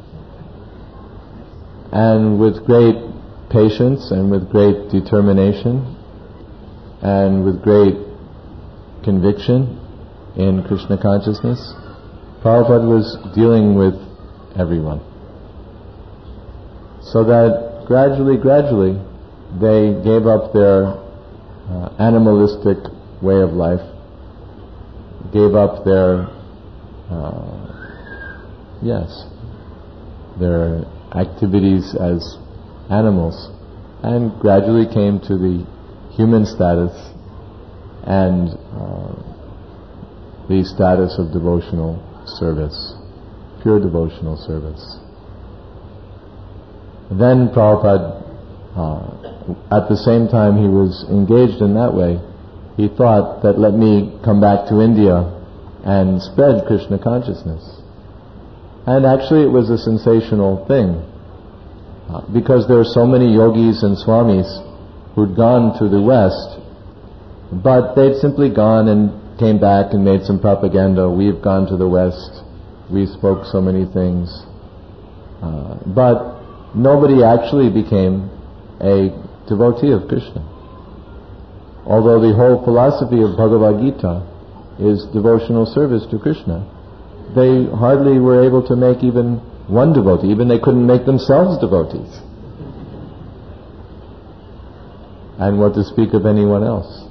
And with great patience and with great determination and with great conviction in Krishna consciousness, Prabhupada was dealing with everyone. So that gradually, they gave up their animalistic way of life, gave up their their activities as animals, and gradually came to the human status and the status of devotional service. pure devotional service. Then Prabhupada, at the same time he was engaged in that way, he thought that let me come back to India and spread Krishna consciousness. And actually it was a sensational thing, because there were so many yogis and swamis who'd gone to the West, but they'd simply gone and came back and made some propaganda. We've gone to the West, we spoke so many things, but nobody actually became a devotee of Krishna. Although the whole philosophy of Bhagavad Gita is devotional service to Krishna, they hardly were able to make even one devotee. Even they couldn't make themselves devotees. And what to speak of anyone else.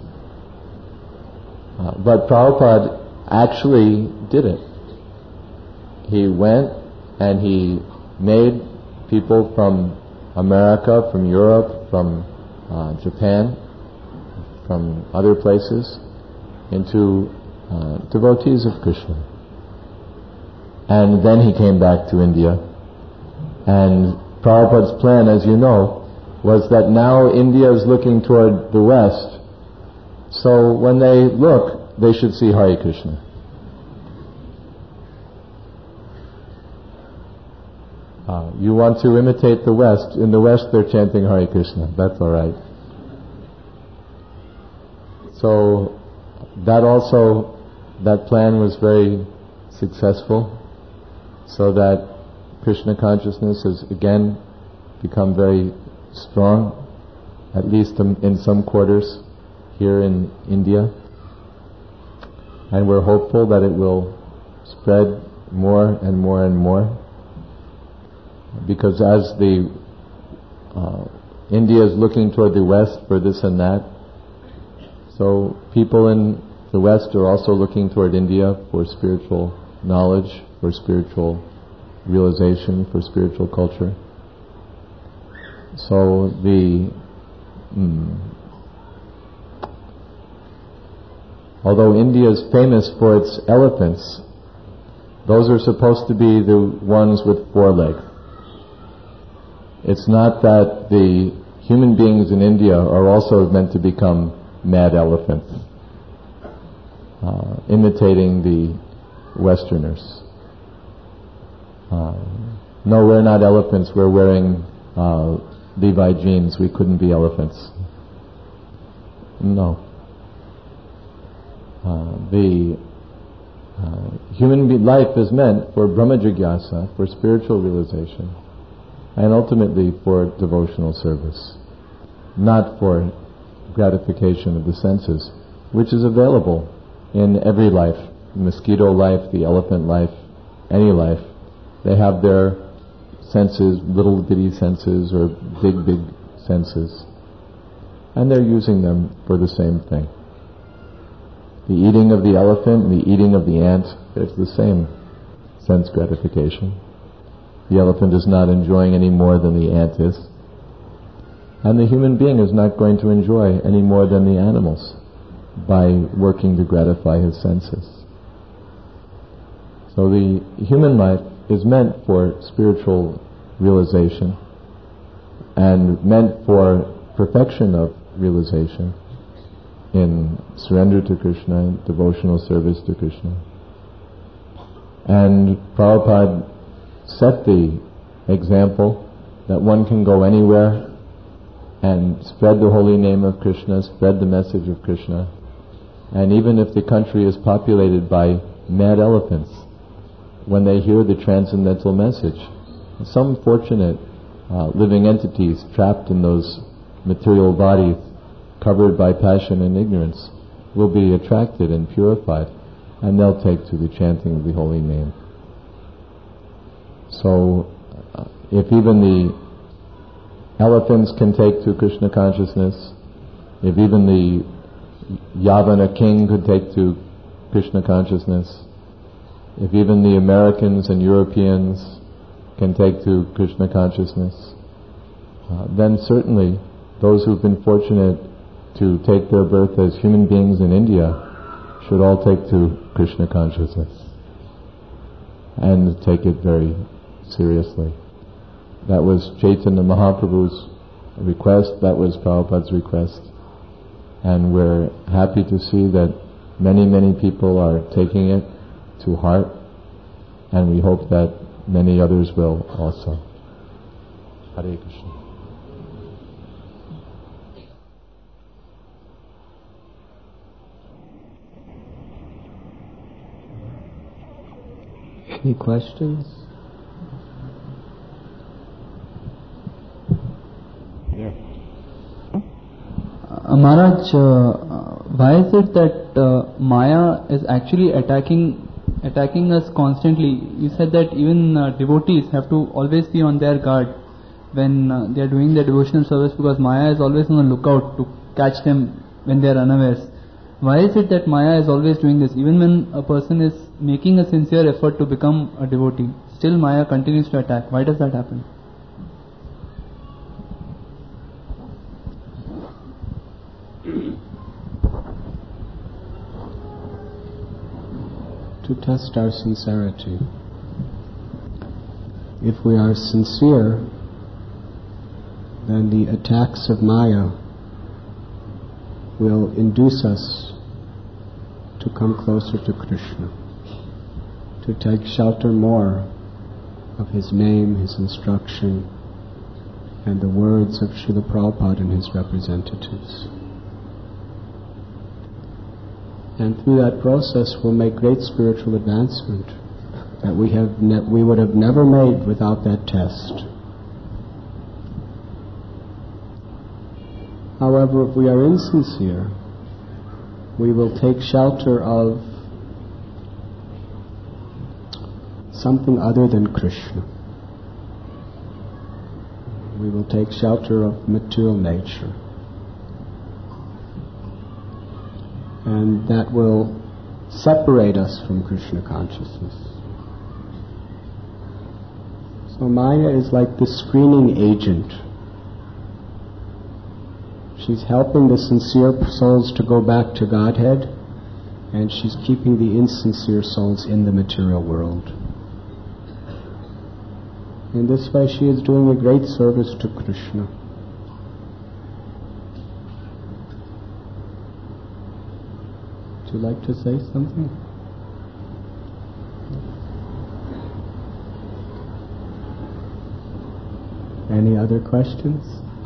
But Prabhupada actually did it. He went and he made people from America, from Europe, from Japan, from other places into devotees of Krishna. And then he came back to India. And Prabhupada's plan, as you know, was that now India is looking toward the West. So when they look, they should see Hare Krishna. You want to imitate the West. In the West they're chanting Hare Krishna. That's all right. So that plan was very successful, so that Krishna consciousness has again become very strong, at least in some quarters here in India. And we're hopeful that it will spread more and more and more, because as India is looking toward the West for this and that, so people in the West are also looking toward India for spiritual knowledge, for spiritual realization, for spiritual culture. So although India is famous for its elephants, those are supposed to be the ones with 4 legs. It's not that the human beings in India are also meant to become mad elephants, imitating the Westerners. No, we're not elephants. We're wearing Levi jeans. We couldn't be elephants. No. The human life is meant for Brahma Jigyasa, for spiritual realization, and ultimately for devotional service, not for gratification of the senses, which is available in every life, the mosquito life, the elephant life, any life. They have their senses, little bitty senses or big senses, and they're using them for the same thing. The eating of the elephant and the eating of the ant, it's the same sense gratification. The elephant is not enjoying any more than the ant is, and the human being is not going to enjoy any more than the animals by working to gratify his senses. So the human life is meant for spiritual realization and meant for perfection of realization in surrender to Krishna and devotional service to Krishna. And Prabhupada set the example that one can go anywhere and spread the holy name of Krishna, spread the message of Krishna. And even if the country is populated by mad elephants, when they hear the transcendental message, some fortunate living entities trapped in those material bodies covered by passion and ignorance will be attracted and purified, and they'll take to the chanting of the holy name. So if even the elephants can take to Krishna consciousness, if even the Yavana king could take to Krishna consciousness, if even the Americans and Europeans can take to Krishna consciousness, then certainly those who've been fortunate to take their birth as human beings in India should all take to Krishna consciousness. and take it very seriously. That was Chaitanya Mahaprabhu's request, that was Prabhupada's request, and we're happy to see that many, many people are taking it to heart, and we hope that many others will also. Hare Krishna. Any questions? Yeah. Maharaj, why is it that Maya is actually attacking us constantly? You said that even devotees have to always be on their guard when they are doing their devotional service, because Maya is always on the lookout to catch them when they are unawares. Why is it that Maya is always doing this? Even when a person is making a sincere effort to become a devotee, still Maya continues to attack. Why does that happen? To test our sincerity. If we are sincere, then the attacks of Maya will induce us to come closer to Krishna, to take shelter more of His name, His instruction, and the words of Srila Prabhupada and His representatives. And through that process we'll make great spiritual advancement that we would have never made without that test. However, if we are insincere, we will take shelter of something other than Krishna. We will take shelter of material nature. And that will separate us from Krishna consciousness. So Maya is like the screening agent. She's helping the sincere souls to go back to Godhead, and she's keeping the insincere souls in the material world. In this way she is doing a great service to Krishna. Would you like to say something? Any other questions?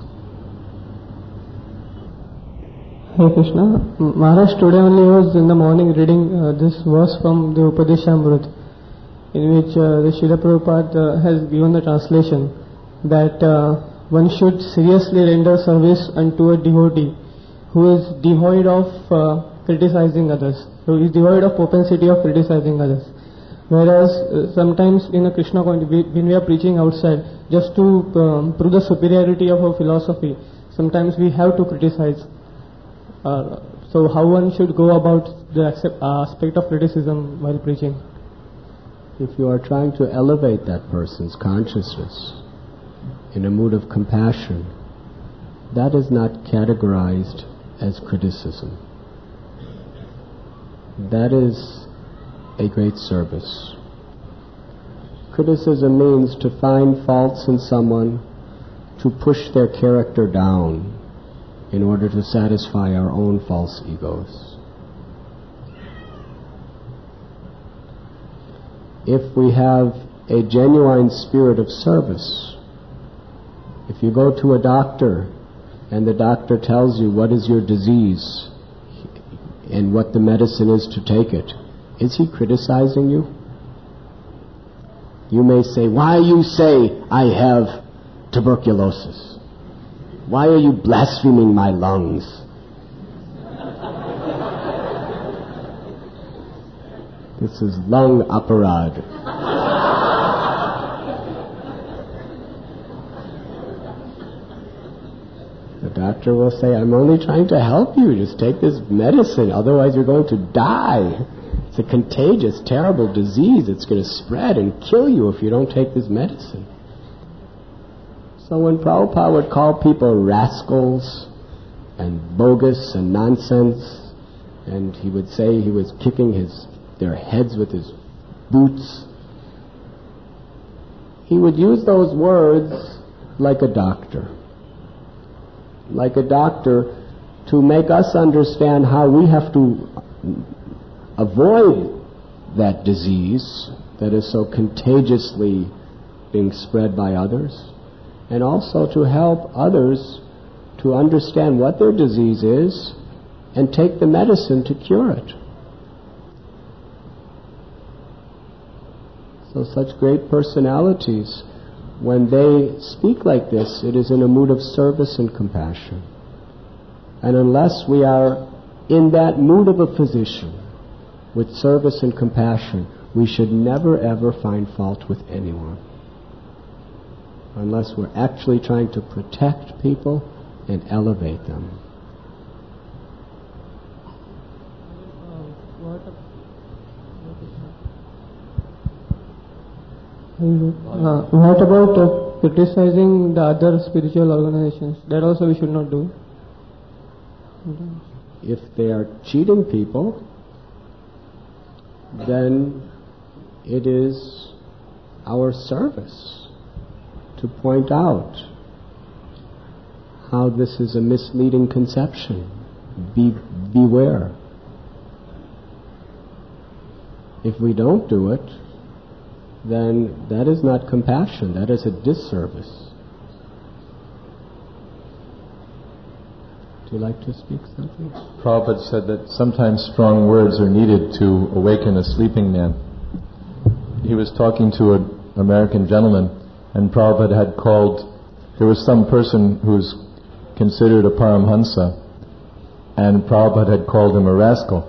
Hare Krishna. Maharaj, today only was in the morning reading this verse from the Upadeshamrut, in which the Srila Prabhupada has given the translation that one should seriously render service unto a devotee who is devoid of criticizing others, who is devoid of propensity of criticizing others. Whereas sometimes in a Krishna context, when we are preaching outside, just to prove the superiority of our philosophy, sometimes we have to criticize. So how one should go about the aspect of criticism while preaching? If you are trying to elevate that person's consciousness in a mood of compassion, that is not categorized as criticism. That is a great service. Criticism means to find faults in someone, to push their character down in order to satisfy our own false egos. If we have a genuine spirit of service, if you go to a doctor and the doctor tells you what is your disease and what the medicine is to take it, is he criticizing you? You may say, why you say I have tuberculosis? Why are you blaspheming my lungs? This is lung aparad. The doctor will say, I'm only trying to help you. Just take this medicine, otherwise you're going to die. It's a contagious, terrible disease. It's going to spread and kill you if you don't take this medicine. So when Prabhupada would call people rascals and bogus and nonsense, and he would say he was kicking their heads with his boots, he would use those words like a doctor. Like a doctor to make us understand how we have to avoid that disease that is so contagiously being spread by others, and also to help others to understand what their disease is and take the medicine to cure it. So such great personalities, when they speak like this, it is in a mood of service and compassion. And unless we are in that mood of a physician, with service and compassion, we should never ever find fault with anyone. Unless we're actually trying to protect people and elevate them. What about criticizing the other spiritual organizations? That also we should not do. If they are cheating people, then it is our service to point out how this is a misleading conception. Beware. If we don't do it, then that is not compassion, that is a disservice. Would you like to speak something? Prabhupada said that sometimes strong words are needed to awaken a sleeping man. He was talking to an American gentleman, and Prabhupada had called, there was some person who's considered a Paramhansa, and Prabhupada had called him a rascal.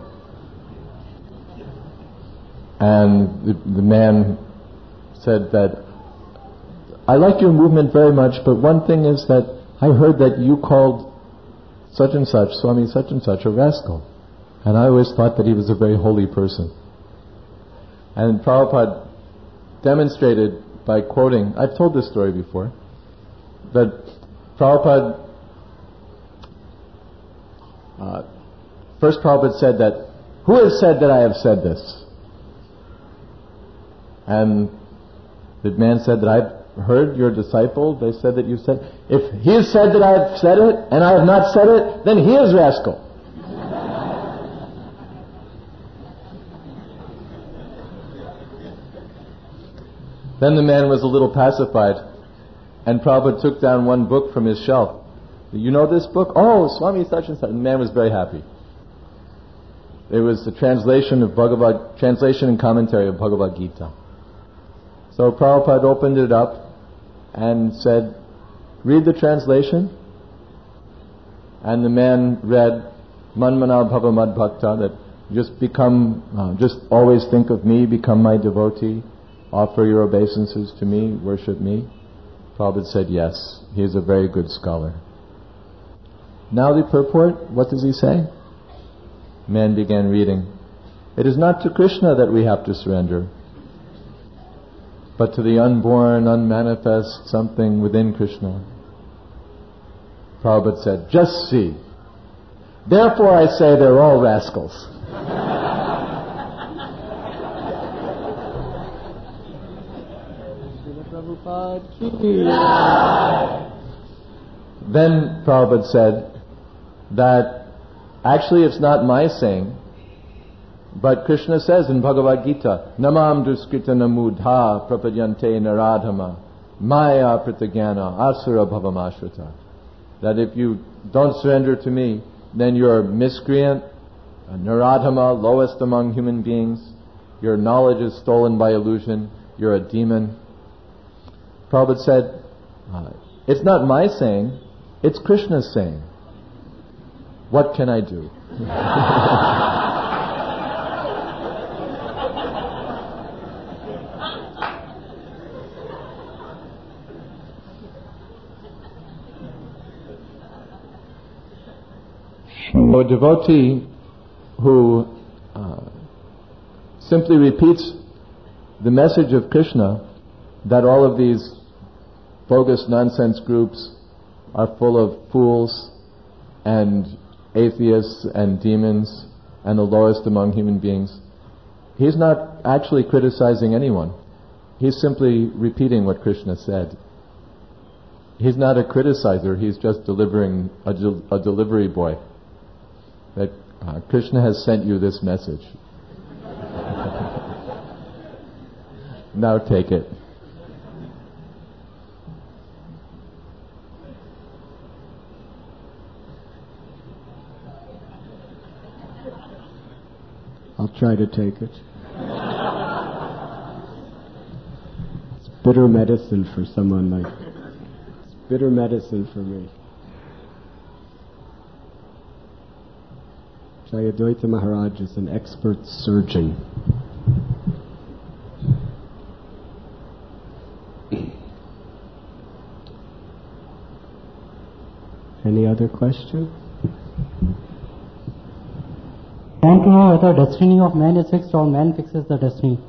And the man said that, I like your movement very much, but one thing is that I heard that you called such and such, Swami such and such, a rascal. And I always thought that he was a very holy person. And Prabhupada demonstrated by quoting, I've told this story before, that Prabhupada, first Prabhupada said that, who has said that I have said this? And the man said that I've heard your disciple, they said that you said, if he has said that I have said it, and I have not said it, then he is rascal. Then the man was a little pacified, and Prabhupada took down one book from his shelf. You know this book? Oh, Swami such and such. And the man was very happy. It was the translation and commentary of Bhagavad Gita. So Prabhupada opened it up and said, read the translation. And the man read, Manmana Bhava Mad Bhakta, that just always think of me, become my devotee, offer your obeisances to me, worship me. Prabhupada said, yes, he is a very good scholar. Now the purport, what does he say? Man began reading, it is not to Krishna that we have to surrender, but to the unborn, unmanifest something within Krishna. Prabhupada said, just see. Therefore I say they're all rascals. Then Prabhupada said that actually it's not my saying, but Krishna says in Bhagavad Gita, Namam duskrita namudha prapadyante naradhama maya pritagyana asura bhavamashrita. That if you don't surrender to me, then you're miscreant, naradhama, lowest among human beings. Your knowledge is stolen by illusion. You're a demon. Prabhupada said, it's not my saying, it's Krishna's saying. What can I do? So a devotee who simply repeats the message of Krishna, that all of these bogus nonsense groups are full of fools and atheists and demons and the lowest among human beings, he's not actually criticizing anyone. He's simply repeating what Krishna said. He's not a criticizer, he's just delivering a delivery boy. That Krishna has sent you this message. Now take it. I'll try to take it. It's bitter medicine for someone like me. It's bitter medicine for me. Jayadvaita Maharaj is an expert surgeon. Any other question? I want to know whether destiny of man is fixed or man fixes the destiny.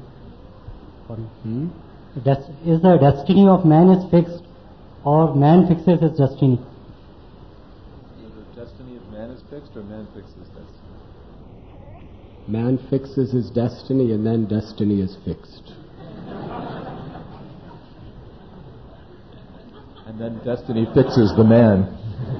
Is the destiny of man is fixed or man fixes his destiny? The destiny of man is fixed or man fixes destiny? Man fixes his destiny and then destiny is fixed. And then destiny fixes the man.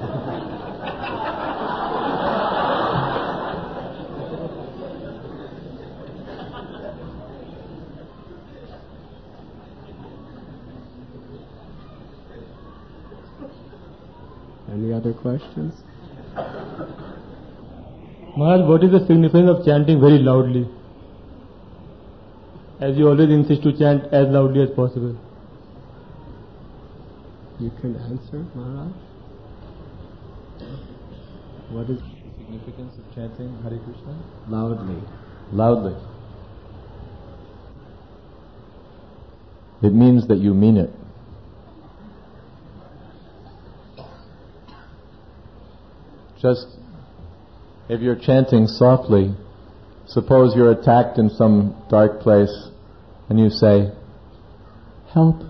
Any other questions? Maharaj, what is the significance of chanting very loudly? As you always insist to chant as loudly as possible. You can answer, Maharaj. What is the significance of chanting Hare Krishna? Loudly. Loudly. It means that you mean it. Just, if you're chanting softly, suppose you're attacked in some dark place and you say, "Help."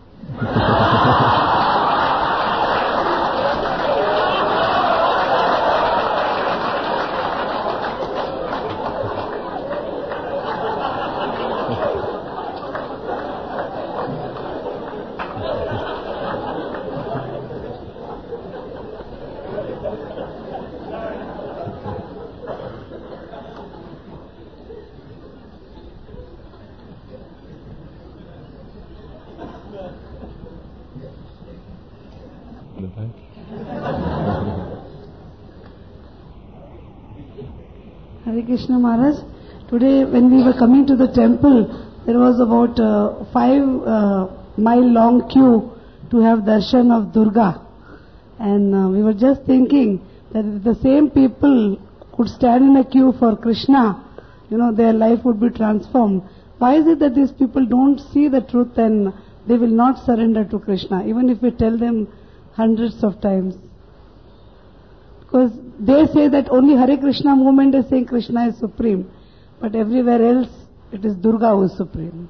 Hare Krishna Maharaj, today when we were coming to the temple, there was about 5-mile long queue to have darshan of Durga. And we were just thinking that if the same people could stand in a queue for Krishna, their life would be transformed. Why is it that these people don't see the truth and they will not surrender to Krishna, even if we tell them hundreds of times? Because they say that only Hare Krishna movement is saying Krishna is supreme, but everywhere else it is Durga who is supreme.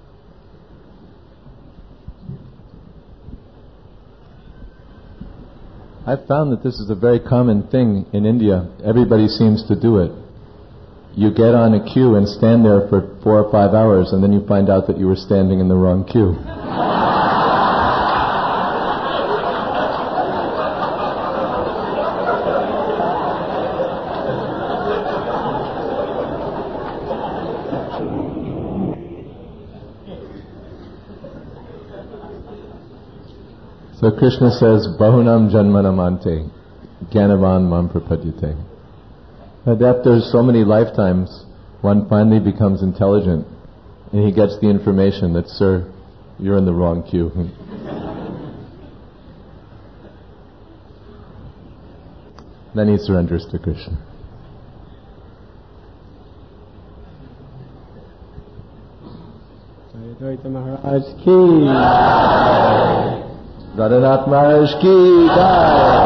I've found that this is a very common thing in India. Everybody seems to do it. You get on a queue and stand there for 4 or 5 hours, and then you find out that you were standing in the wrong queue. So Krishna says, Bahunam Janmanamante, Gyanavan Mam Prapadyate. That after so many lifetimes, one finally becomes intelligent, and he gets the information that, sir, you're in the wrong queue. Then he surrenders to Krishna. Jayadvaita Maharaj ki. Radhanath Maharaj ki jai.